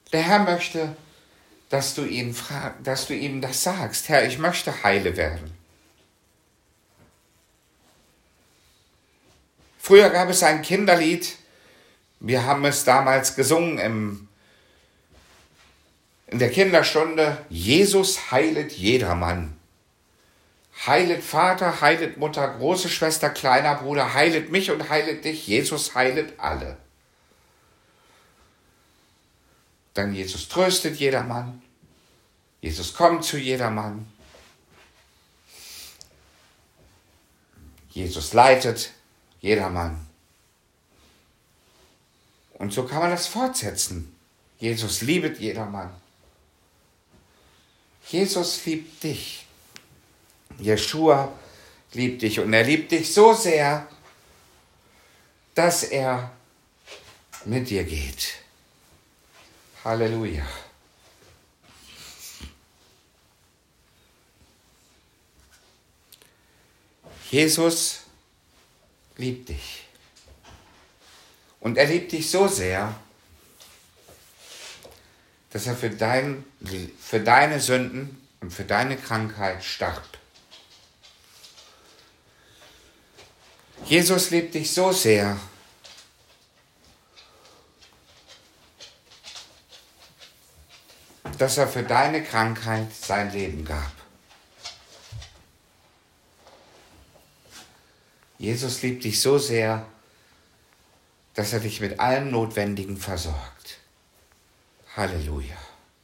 Der Herr möchte, dass du ihn frag, dass du ihm das sagst. Herr, ich möchte heile werden. Früher gab es ein Kinderlied, wir haben es damals gesungen im, in der Kinderstunde. Jesus heilet jedermann. Heilet Vater, heilet Mutter, große Schwester, kleiner Bruder, heilet mich und heilet dich. Jesus heilet alle. Dann Jesus tröstet jedermann. Jesus kommt zu jedermann. Jesus leitet jedermann. Und so kann man das fortsetzen. Jesus liebet jedermann. Jesus liebt dich. Jeschua liebt dich und er liebt dich so sehr, dass er mit dir geht. Halleluja. Jesus liebt dich. Und er liebt dich so sehr, dass er für, dein, für deine Sünden und für deine Krankheit starb. Jesus liebt dich so sehr, dass er für deine Krankheit sein Leben gab. Jesus liebt dich so sehr, dass er dich mit allem Notwendigen versorgt. Halleluja.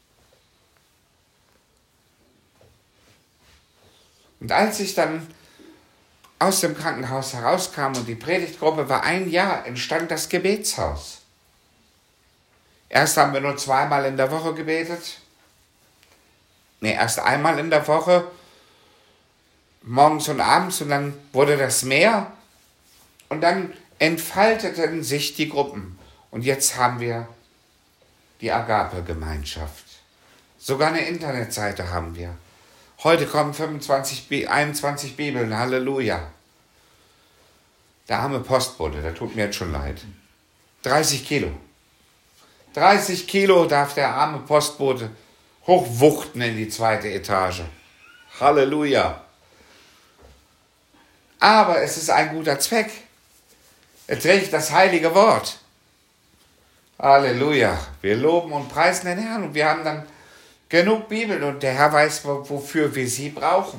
Und als ich dann aus dem Krankenhaus herauskam und die Predigtgruppe war ein Jahr, entstand das Gebetshaus. Erst haben wir nur zweimal in der Woche gebetet. Nee, erst einmal in der Woche, morgens und abends, und dann wurde das mehr. Und dann entfalteten sich die Gruppen. Und jetzt haben wir die Agape-Gemeinschaft. Sogar eine Internetseite haben wir. Heute kommen fünfundzwanzig, einundzwanzig Bibeln, Halleluja. Der arme Postbote, der tut mir jetzt schon leid. dreißig Kilo. dreißig Kilo darf der arme Postbote hochwuchten in die zweite Etage. Halleluja. Aber es ist ein guter Zweck. Er trägt das heilige Wort. Halleluja. Wir loben und preisen den Herrn und wir haben dann genug Bibeln und der Herr weiß, wofür wir sie brauchen.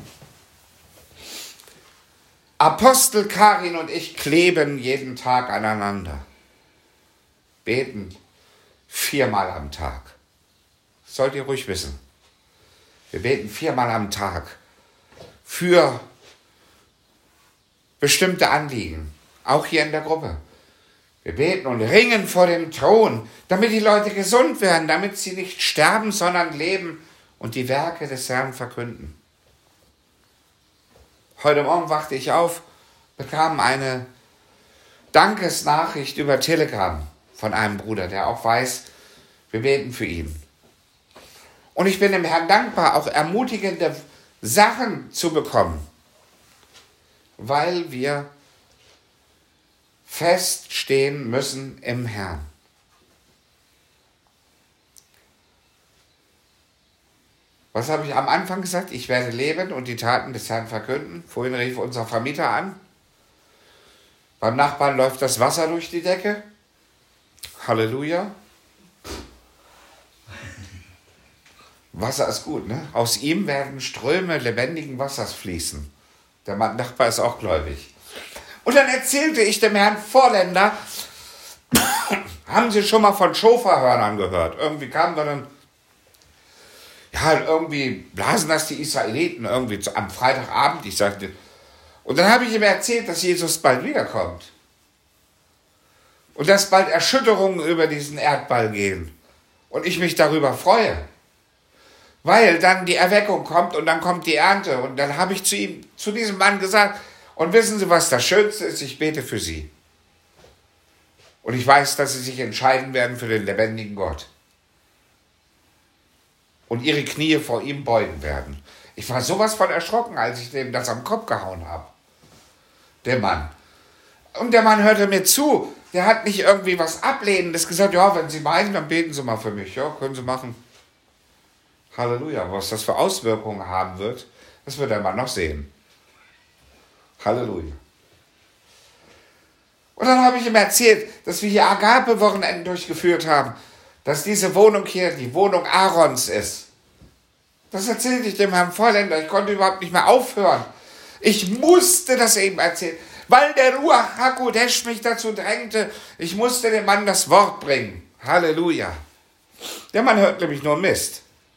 Apostel Karin und ich kleben jeden Tag aneinander. Beten viermal am Tag. Das sollt ihr ruhig wissen. Wir beten viermal am Tag für bestimmte Anliegen, auch hier in der Gruppe. Wir beten und ringen vor dem Thron, damit die Leute gesund werden, damit sie nicht sterben, sondern leben und die Werke des Herrn verkünden. Heute Morgen wachte ich auf, bekam eine Dankesnachricht über Telegram von einem Bruder, der auch weiß, wir beten für ihn. Und ich bin dem Herrn dankbar, auch ermutigende Sachen zu bekommen, weil wir feststehen müssen im Herrn. Was habe ich am Anfang gesagt? Ich werde leben und die Taten des Herrn verkünden. Vorhin rief unser Vermieter an. Beim Nachbarn läuft das Wasser durch die Decke. Halleluja. Wasser ist gut, ne? Aus ihm werden Ströme lebendigen Wassers fließen. Der Nachbar ist auch gläubig. Und dann erzählte ich dem Herrn Vorländer, haben Sie schon mal von Schofahörnern gehört? Irgendwie kam da dann, ja, irgendwie blasen das die Israeliten irgendwie zu, am Freitagabend. Ich sagte, und dann habe ich ihm erzählt, dass Jesus bald wiederkommt. Und dass bald Erschütterungen über diesen Erdball gehen. Und ich mich darüber freue. Weil dann die Erweckung kommt und dann kommt die Ernte. Und dann habe ich zu ihm, zu diesem Mann gesagt, und wissen Sie, was das Schönste ist? Ich bete für Sie. Und ich weiß, dass Sie sich entscheiden werden für den lebendigen Gott. Und Ihre Knie vor ihm beugen werden. Ich war sowas von erschrocken, als ich dem das am Kopf gehauen habe. Der Mann. Und der Mann hörte mir zu. der hat nicht irgendwie was Ablehnendes gesagt, ja, wenn Sie meinen, dann beten Sie mal für mich, ja, können Sie machen. Halleluja, was das für Auswirkungen haben wird, das wird der Mann noch sehen. Halleluja. Und dann habe ich ihm erzählt, dass wir hier Agape-Wochenenden durchgeführt haben, dass diese Wohnung hier die Wohnung Aarons ist. Das erzählte ich dem Herrn Vorländer, ich konnte überhaupt nicht mehr aufhören. Ich musste das eben erzählen, weil der Ruach HaKodesh mich dazu drängte, ich musste dem Mann das Wort bringen. Halleluja. Der Mann hört nämlich nur Mist.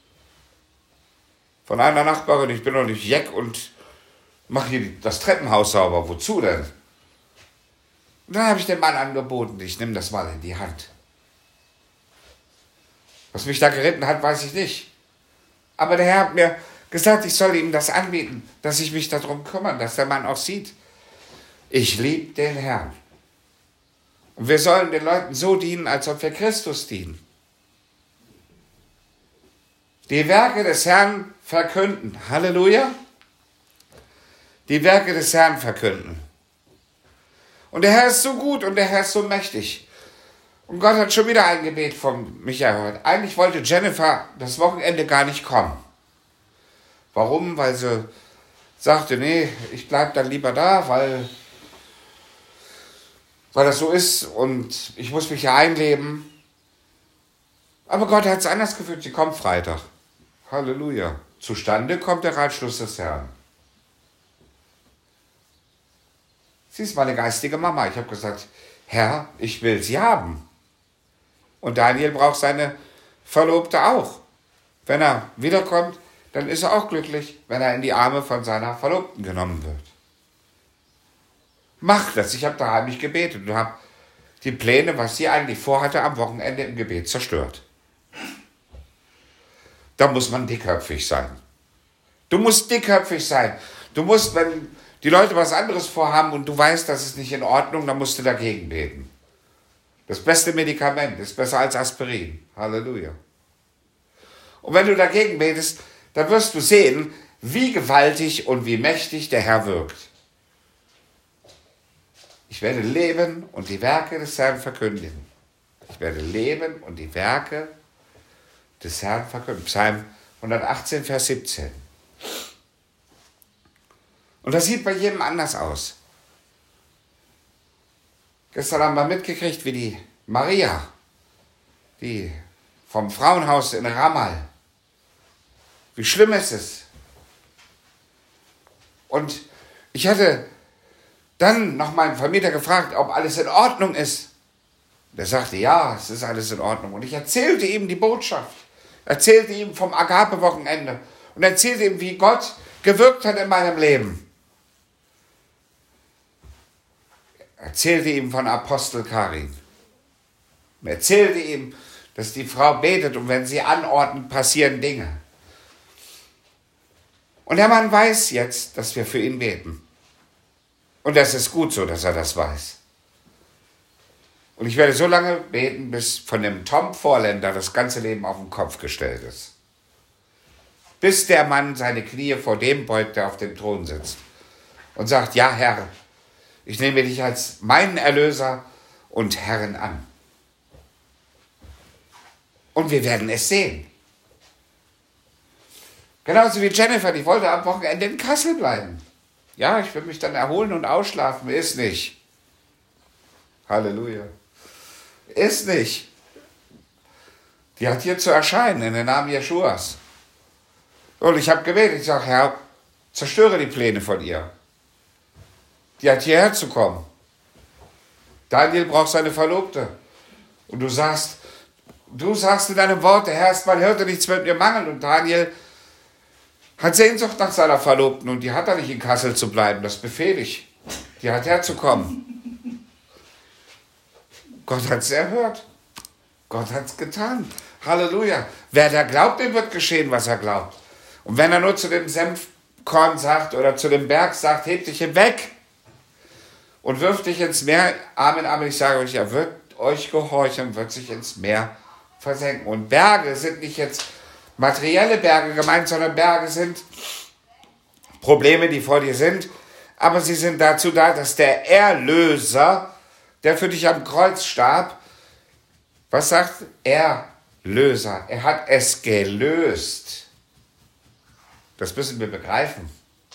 Von einer Nachbarin, ich bin doch nicht Jeck und mache hier das Treppenhaus sauber. Wozu denn? Und dann habe ich dem Mann angeboten, ich nehme das mal in die Hand. Was mich da geritten hat, weiß ich nicht. Aber der Herr hat mir gesagt, ich soll ihm das anbieten, dass ich mich darum kümmere, dass der Mann auch sieht. Ich liebe den Herrn. Und wir sollen den Leuten so dienen, als ob wir Christus dienen. Die Werke des Herrn verkünden. Halleluja. Die Werke des Herrn verkünden. Und der Herr ist so gut und der Herr ist so mächtig. Und Gott hat schon wieder ein Gebet von mich erhört. Eigentlich wollte Jennifer das Wochenende gar nicht kommen. Warum? Weil sie sagte, nee, ich bleibe dann lieber da, weil, weil das so ist und ich muss mich hier einleben. Aber Gott hat es anders geführt. Sie kommt Freitag. Halleluja. Zustande kommt der Ratschluss des Herrn. Sie ist meine geistige Mama. Ich habe gesagt, Herr, ich will sie haben. Und Daniel braucht seine Verlobte auch. Wenn er wiederkommt, dann ist er auch glücklich, wenn er in die Arme von seiner Verlobten genommen wird. Mach das. Ich habe da heimlich gebetet und habe die Pläne, was sie eigentlich vorhatte, am Wochenende im Gebet zerstört. Da muss man dickköpfig sein. Du musst dickköpfig sein. Du musst, wenn die Leute was anderes vorhaben und du weißt, das ist nicht in Ordnung, dann musst du dagegen beten. Das beste Medikament ist besser als Aspirin. Halleluja. Und wenn du dagegen betest, dann wirst du sehen, wie gewaltig und wie mächtig der Herr wirkt. Ich werde leben und die Werke des Herrn verkündigen. Ich werde leben und die Werke des Herrn verkündigen. Psalm hundertachtzehn, Vers siebzehn. Und das sieht bei jedem anders aus. Gestern haben wir mitgekriegt, wie die Maria, die vom Frauenhaus in Ramal, wie schlimm ist es. Und ich hatte dann noch meinen Vermieter gefragt, ob alles in Ordnung ist. Der sagte, ja, es ist alles in Ordnung. Und ich erzählte ihm die Botschaft, erzählte ihm vom Agape-Wochenende und erzählte ihm, wie Gott gewirkt hat in meinem Leben. Erzählte ihm von Apostel Karin. Und erzählte ihm, dass die Frau betet und wenn sie anordnet, passieren Dinge. Und der Mann weiß jetzt, dass wir für ihn beten. Und das ist gut so, dass er das weiß. Und ich werde so lange beten, bis von dem Tom Vorländer das ganze Leben auf den Kopf gestellt ist. Bis der Mann seine Knie vor dem beugt, der auf dem Thron sitzt. Und sagt, ja Herr, ich nehme dich als meinen Erlöser und Herrn an. Und wir werden es sehen. Genauso wie Jennifer, die wollte am Wochenende in Kassel bleiben. Ja, ich will mich dann erholen und ausschlafen. Ist nicht. Halleluja. Ist nicht. Die hat hier zu erscheinen in den Namen Jeschuas. Und ich habe gebetet, ich sage, Herr, zerstöre die Pläne von ihr. Die hat hierher zu kommen. Daniel braucht seine Verlobte. Und du sagst, du sagst in deinem Wort, der Herr ist mein Hirte, nichts wird mir mangeln. Und Daniel hat Sehnsucht nach seiner Verlobten und die hat da nicht in Kassel zu bleiben. Das befehle ich. Die hat herzukommen. Gott hat es erhört. Gott hat es getan. Halleluja. Wer da glaubt, dem wird geschehen, was er glaubt. Und wenn er nur zu dem Senfkorn sagt oder zu dem Berg sagt, heb dich hinweg und wirf dich ins Meer. Amen, Amen. Ich sage euch, er wird euch gehorchen, wird sich ins Meer versenken. Und Berge sind nicht jetzt materielle Berge gemeint, sondern Berge sind Probleme, die vor dir sind. Aber sie sind dazu da, dass der Erlöser, der für dich am Kreuz starb, was sagt Erlöser? Er hat es gelöst. Das müssen wir begreifen.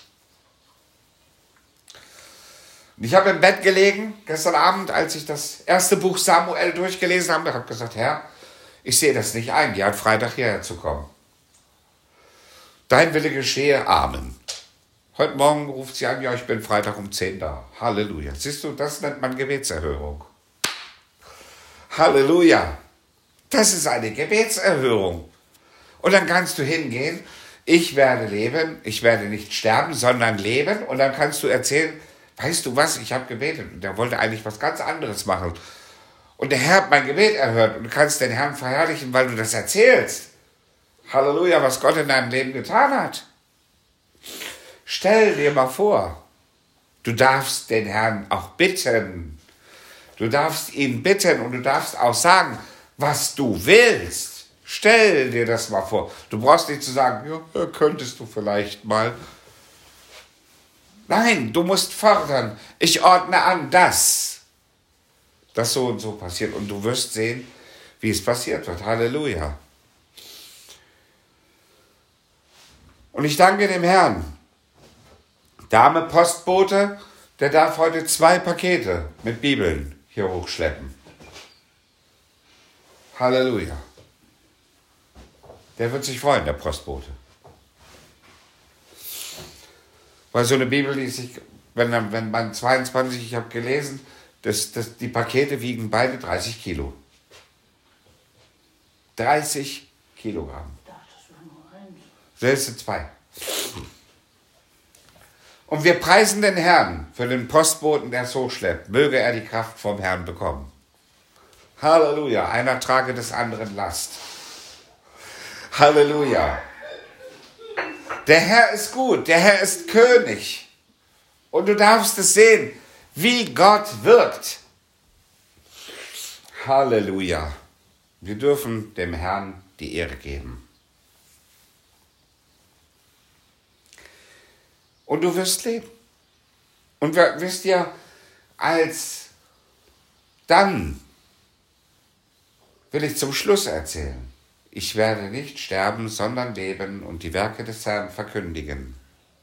Und ich habe im Bett gelegen, gestern Abend, als ich das erste Buch Samuel durchgelesen habe, habe gesagt, Herr, ich sehe das nicht ein, die hat Freitag hierher zu kommen. Dein Wille geschehe, Amen. Heute Morgen ruft sie an, ja, ich bin Freitag um zehn da. Halleluja. Siehst du, das nennt man Gebetserhörung. Halleluja. Das ist eine Gebetserhörung. Und dann kannst du hingehen, ich werde leben, ich werde nicht sterben, sondern leben. Und dann kannst du erzählen, weißt du was, ich habe gebetet. Und der wollte eigentlich was ganz anderes machen. Und der Herr hat mein Gebet erhört. Und du kannst den Herrn verherrlichen, weil du das erzählst. Halleluja, was Gott in deinem Leben getan hat. Stell dir mal vor, du darfst den Herrn auch bitten. Du darfst ihn bitten und du darfst auch sagen, was du willst. Stell dir das mal vor. Du brauchst nicht zu sagen, ja, könntest du vielleicht mal. Nein, du musst fordern. Ich ordne an, dass das so und so passiert. Und du wirst sehen, wie es passiert wird. Halleluja. Und ich danke dem Herrn. Der arme Postbote, der darf heute zwei Pakete mit Bibeln hier hochschleppen. Halleluja. Der wird sich freuen, der Postbote. Weil so eine Bibel, die sich, wenn, wenn man zweiundzwanzig, ich habe gelesen, das, das, die Pakete wiegen beide dreißig Kilo. dreißig Kilogramm. Selbst sind zwei. Und wir preisen den Herrn für den Postboten, der es hochschleppt. Möge er die Kraft vom Herrn bekommen. Halleluja. Einer trage des anderen Last. Halleluja. Der Herr ist gut. Der Herr ist König. Und du darfst es sehen, wie Gott wirkt. Halleluja. Wir dürfen dem Herrn die Ehre geben. Und du wirst leben. Und wir, wisst ihr, als dann will ich zum Schluss erzählen. Ich werde nicht sterben, sondern leben und die Werke des Herrn verkündigen.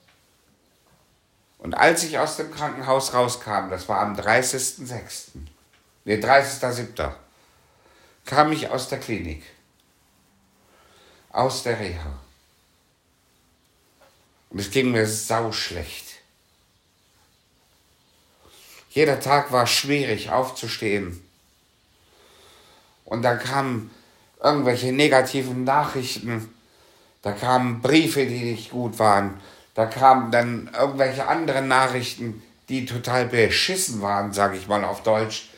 Und als ich aus dem Krankenhaus rauskam, das war am dreißigsten sechsten, nee, dreißigsten siebten, kam ich aus der Klinik, aus der Reha. Und es ging mir sauschlecht. Jeder Tag war schwierig aufzustehen. Und dann kamen irgendwelche negativen Nachrichten. Da kamen Briefe, die nicht gut waren. Da kamen dann irgendwelche anderen Nachrichten, die total beschissen waren, sage ich mal auf Deutsch.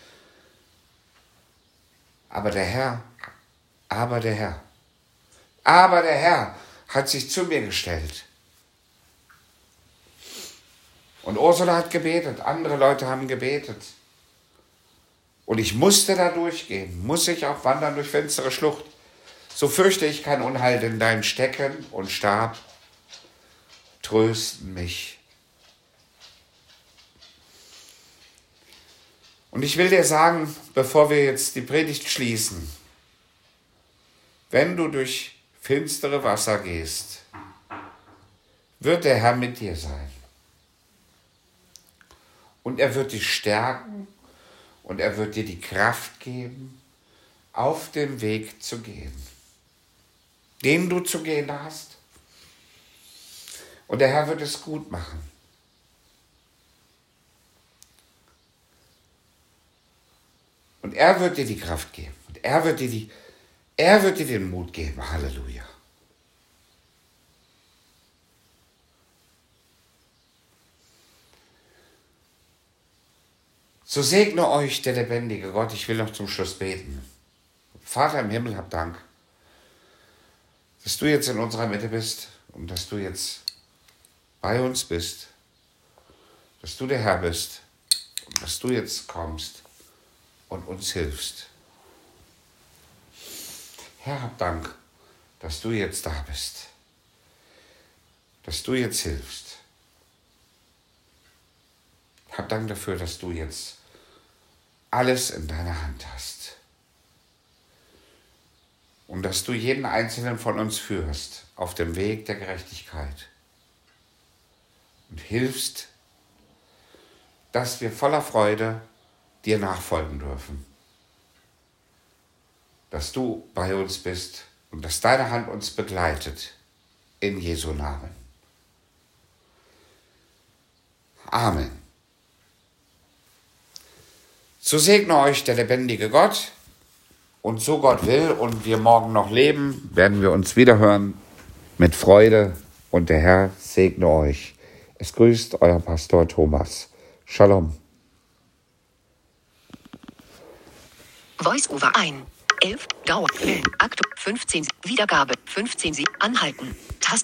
Aber der Herr, aber der Herr, aber der Herr hat sich zu mir gestellt. Und Ursula hat gebetet, andere Leute haben gebetet. Und ich musste da durchgehen, muss ich auch wandern durch finstere Schlucht. So fürchte ich kein Unheil, denn dein Stecken und Stab trösten mich. Und ich will dir sagen, bevor wir jetzt die Predigt schließen, wenn du durch finstere Wasser gehst, wird der Herr mit dir sein. Und er wird dich stärken und er wird dir die Kraft geben, auf dem Weg zu gehen, den du zu gehen hast. Und der Herr wird es gut machen. Und er wird dir die Kraft geben. Und er wird dir, die, er wird dir den Mut geben. Halleluja. So segne euch der lebendige Gott. Ich will noch zum Schluss beten. Vater im Himmel, hab Dank, dass du jetzt in unserer Mitte bist und dass du jetzt bei uns bist, dass du der Herr bist und dass du jetzt kommst und uns hilfst. Herr, hab Dank, dass du jetzt da bist, dass du jetzt hilfst. Hab Dank dafür, dass du jetzt alles in deiner Hand hast. Und dass du jeden einzelnen von uns führst auf dem Weg der Gerechtigkeit und hilfst, dass wir voller Freude dir nachfolgen dürfen. Dass du bei uns bist und dass deine Hand uns begleitet. In Jesu Namen. Amen. So segne euch der lebendige Gott, und so Gott will und wir morgen noch leben, werden wir uns wiederhören mit Freude, und der Herr segne euch. Es grüßt euer Pastor Thomas. Shalom. Voice-over ein. elf. Dauer. Film. Aktu. fünfzehn. Wiedergabe. fünfzehn. Sie. Anhalten.